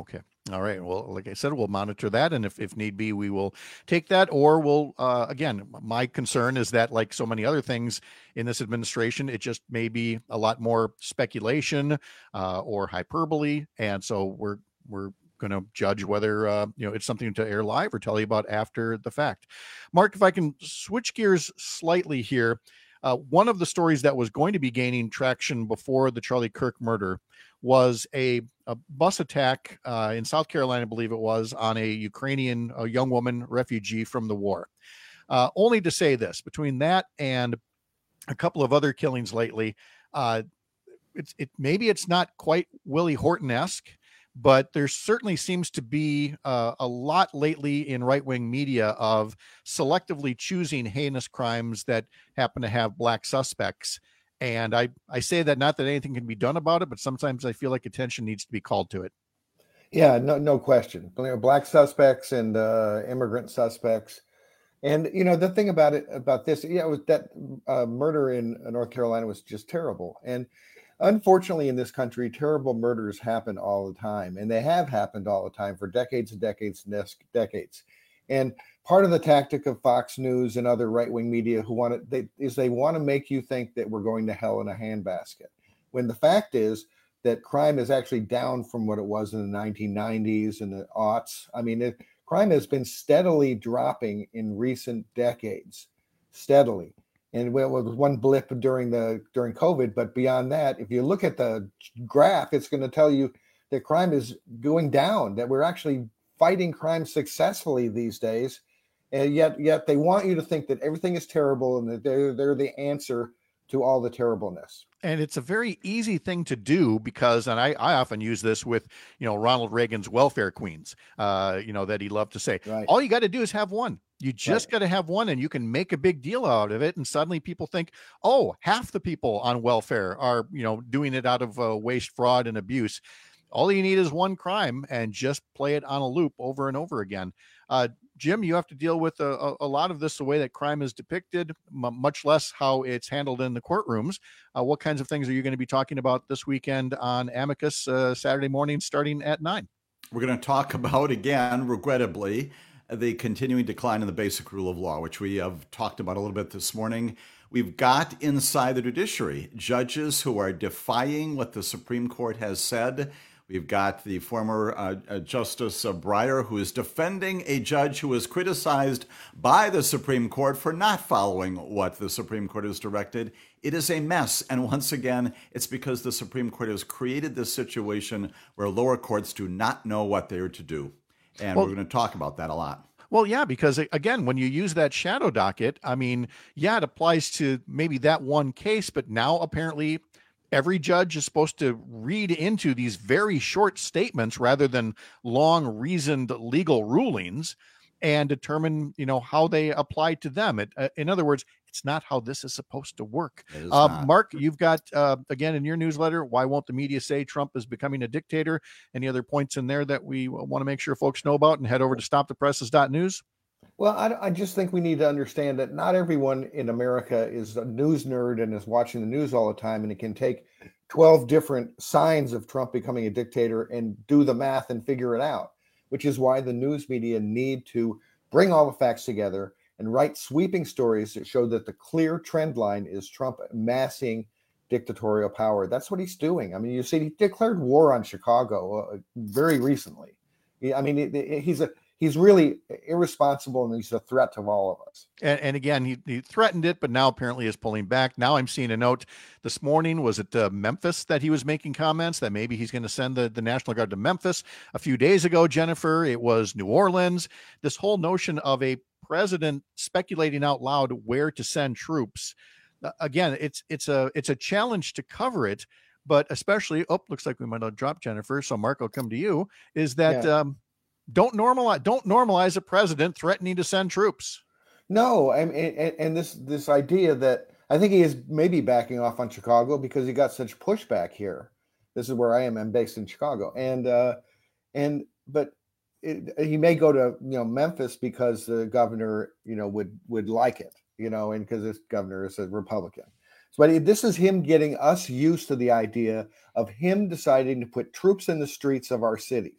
All right. Well, like I said, we'll monitor that. And if, if need be, we will take that. Or we'll, uh, again, my concern is that, like so many other things in this administration, it just may be a lot more speculation uh, or hyperbole. And so we're, we're, going to judge whether uh, you know it's something to air live or tell you about after the fact. Mark, if I can switch gears slightly here, uh, one of the stories that was going to be gaining traction before the Charlie Kirk murder was a, a bus attack uh, in South Carolina, I believe it was, on a Ukrainian a young woman refugee from the war. Uh, only to say this, between that and a couple of other killings lately, uh, it's it maybe it's not quite Willie Horton-esque, but there certainly seems to be uh, a lot lately in right-wing media of selectively choosing heinous crimes that happen to have black suspects. And I, I say that not that anything can be done about it, but sometimes I feel like attention needs to be called to it. Yeah, no, no question. Black suspects and uh, immigrant suspects. And, you know, the thing about it, about this, yeah, it was that uh, murder in North Carolina was just terrible. And unfortunately, in this country, terrible murders happen all the time, and they have happened all the time for decades and decades and decades. And part of the tactic of Fox News and other right-wing media who want to, they, is they want to make you think that we're going to hell in a handbasket, when the fact is that crime is actually down from what it was in the nineteen nineties and the aughts. I mean, it, crime has been steadily dropping in recent decades, steadily. And it was one blip during the during COVID, but beyond that, if you look at the graph, it's going to tell you that crime is going down, that we're actually fighting crime successfully these days. And yet, yet they want you to think that everything is terrible and that they're they're the answer to all the terribleness. And it's a very easy thing to do because, and I, I often use this with, you know, Ronald Reagan's welfare queens, uh, you know, that he loved to say, right. All you got to do is have one. You just right. got to have one and you can make a big deal out of it. And suddenly people think, oh, half the people on welfare are, you know, doing it out of uh, waste, fraud, and abuse. All you need is one crime and just play it on a loop over and over again. Uh, Jim, you have to deal with a, a lot of this, the way that crime is depicted, m- much less how it's handled in the courtrooms. Uh, what kinds of things are you going to be talking about this weekend on Amicus uh, Saturday morning starting at nine? We're going to talk about, again, regrettably, the continuing decline in the basic rule of law, which we have talked about a little bit this morning. We've got inside the judiciary judges who are defying what the Supreme Court has said. We've got the former uh, uh, Justice uh, Breyer, who is defending a judge who was criticized by the Supreme Court for not following what the Supreme Court has directed. It is a mess. And once again, it's because the Supreme Court has created this situation where lower courts do not know what they are to do. And well, we're going to talk about that a lot. Well, yeah, because again, when you use that shadow docket, I mean, yeah, it applies to maybe that one case, but now apparently every judge is supposed to read into these very short statements rather than long reasoned legal rulings and determine, you know, how they apply to them. It, uh, in other words, it's not how this is supposed to work. Uh, Mark, you've got, uh, again, in your newsletter, Why Won't the Media Say Trump is Becoming a Dictator? Any other points in there that we want to make sure folks know about? And head over to stop the presses dot news. Well, I, I just think we need to understand that not everyone in America is a news nerd and is watching the news all the time, and it can take twelve different signs of Trump becoming a dictator and do the math and figure it out, which is why the news media need to bring all the facts together and write sweeping stories that show that the clear trend line is Trump amassing dictatorial power. That's what he's doing. I mean, you see, he declared war on Chicago uh, very recently. I mean, it, it, he's a He's really irresponsible, and he's a threat to all of us. And, and again, he, he threatened it, but now apparently is pulling back. Now I'm seeing a note this morning. Was it uh, Memphis that he was making comments that maybe he's going to send the, the National Guard to Memphis? A few days ago, Jennifer, it was New Orleans. This whole notion of a president speculating out loud where to send troops. Uh, again, it's it's a it's a challenge to cover it, but especially, oh, looks like we might have dropped Jennifer. So Mark, I'll come to you. Is that yeah. um, Don't normalize. Don't normalize a president threatening to send troops. No, and, and and this this idea that I think he is maybe backing off on Chicago because he got such pushback here. This is where I am. I'm based in Chicago, and uh, and but it, he may go to you know Memphis because the governor you know would would like it, you know, and because this governor is a Republican. So, but this is him getting us used to the idea of him deciding to put troops in the streets of our cities.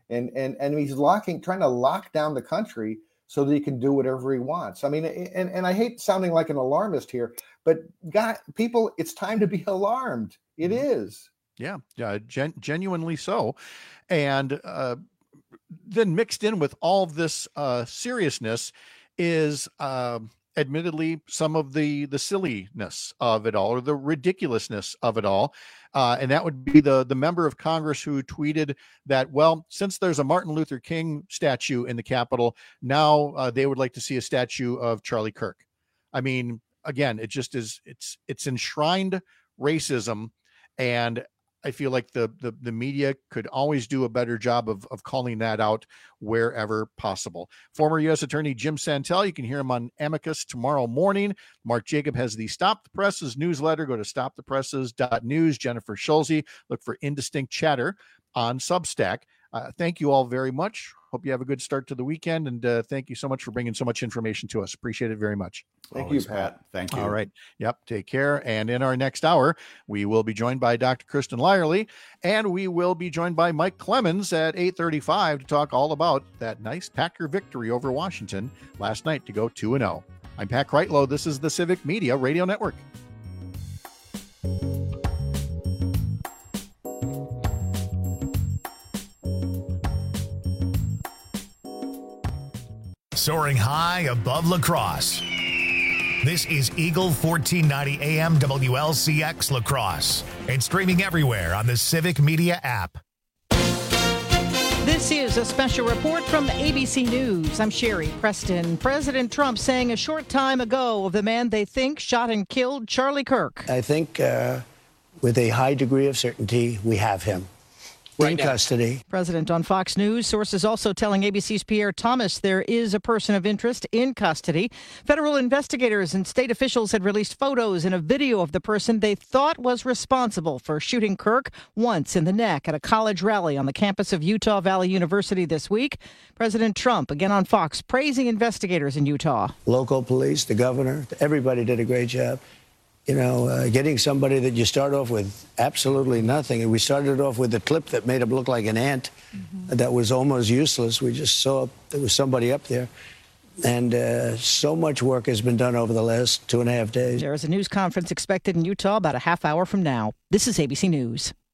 and and and he's locking, trying to lock down the country so that he can do whatever he wants. I mean, and and I hate sounding like an alarmist here, but God, people, it's time to be alarmed. It is. Yeah, yeah, gen- genuinely so. And uh, then mixed in with all of this uh, seriousness is uh, admittedly some of the the silliness of it all, or the ridiculousness of it all. Uh, and that would be the, the member of Congress who tweeted that, well, since there's a Martin Luther King statue in the Capitol, now uh, they would like to see a statue of Charlie Kirk. I mean, again, it just is, it's, it's enshrined racism. And I feel like the, the, the media could always do a better job of, of calling that out wherever possible. Former U S Attorney Jim Santel, you can hear him on Amicus tomorrow morning. Mark Jacob has the Stop the Presses newsletter. Go to stop the presses dot news. Jennifer Schulze, look for Indistinct Chatter on Substack. Uh, thank you all very much. Hope you have a good start to the weekend, and uh, thank you so much for bringing so much information to us. Appreciate it very much. Thank Always, you, Pat. Thank you. All right. Yep. Take care. And in our next hour, we will be joined by Doctor Kristen Lyerly, and we will be joined by Mike Clemens at eight thirty-five to talk all about that nice Packer victory over Washington last night to go two and oh. I'm Pat Kreitlow. This is the Civic Media Radio Network. Soaring high above La Crosse. This is Eagle fourteen ninety A M W L C X La Crosse and streaming everywhere on the Civic Media app. This is a special report from A B C News. I'm Sherry Preston. President Trump saying a short time ago of the man they think shot and killed Charlie Kirk. I think uh, with a high degree of certainty, we have him. Right in now. Custody. President on Fox News. Sources also telling A B C's Pierre Thomas there is a person of interest in custody. Federal investigators and state officials had released photos and a video of the person they thought was responsible for shooting Kirk once in the neck at a college rally on the campus of Utah Valley University this week. President Trump, again on Fox, praising investigators in Utah. Local police, the governor, everybody did a great job. You know, uh, getting somebody that you start off with absolutely nothing. And we started off with a clip that made him look like an ant. Mm-hmm. That was almost useless. We just saw there was somebody up there. And uh, so much work has been done over the last two and a half days. There is a news conference expected in Utah about a half hour from now. This is A B C News.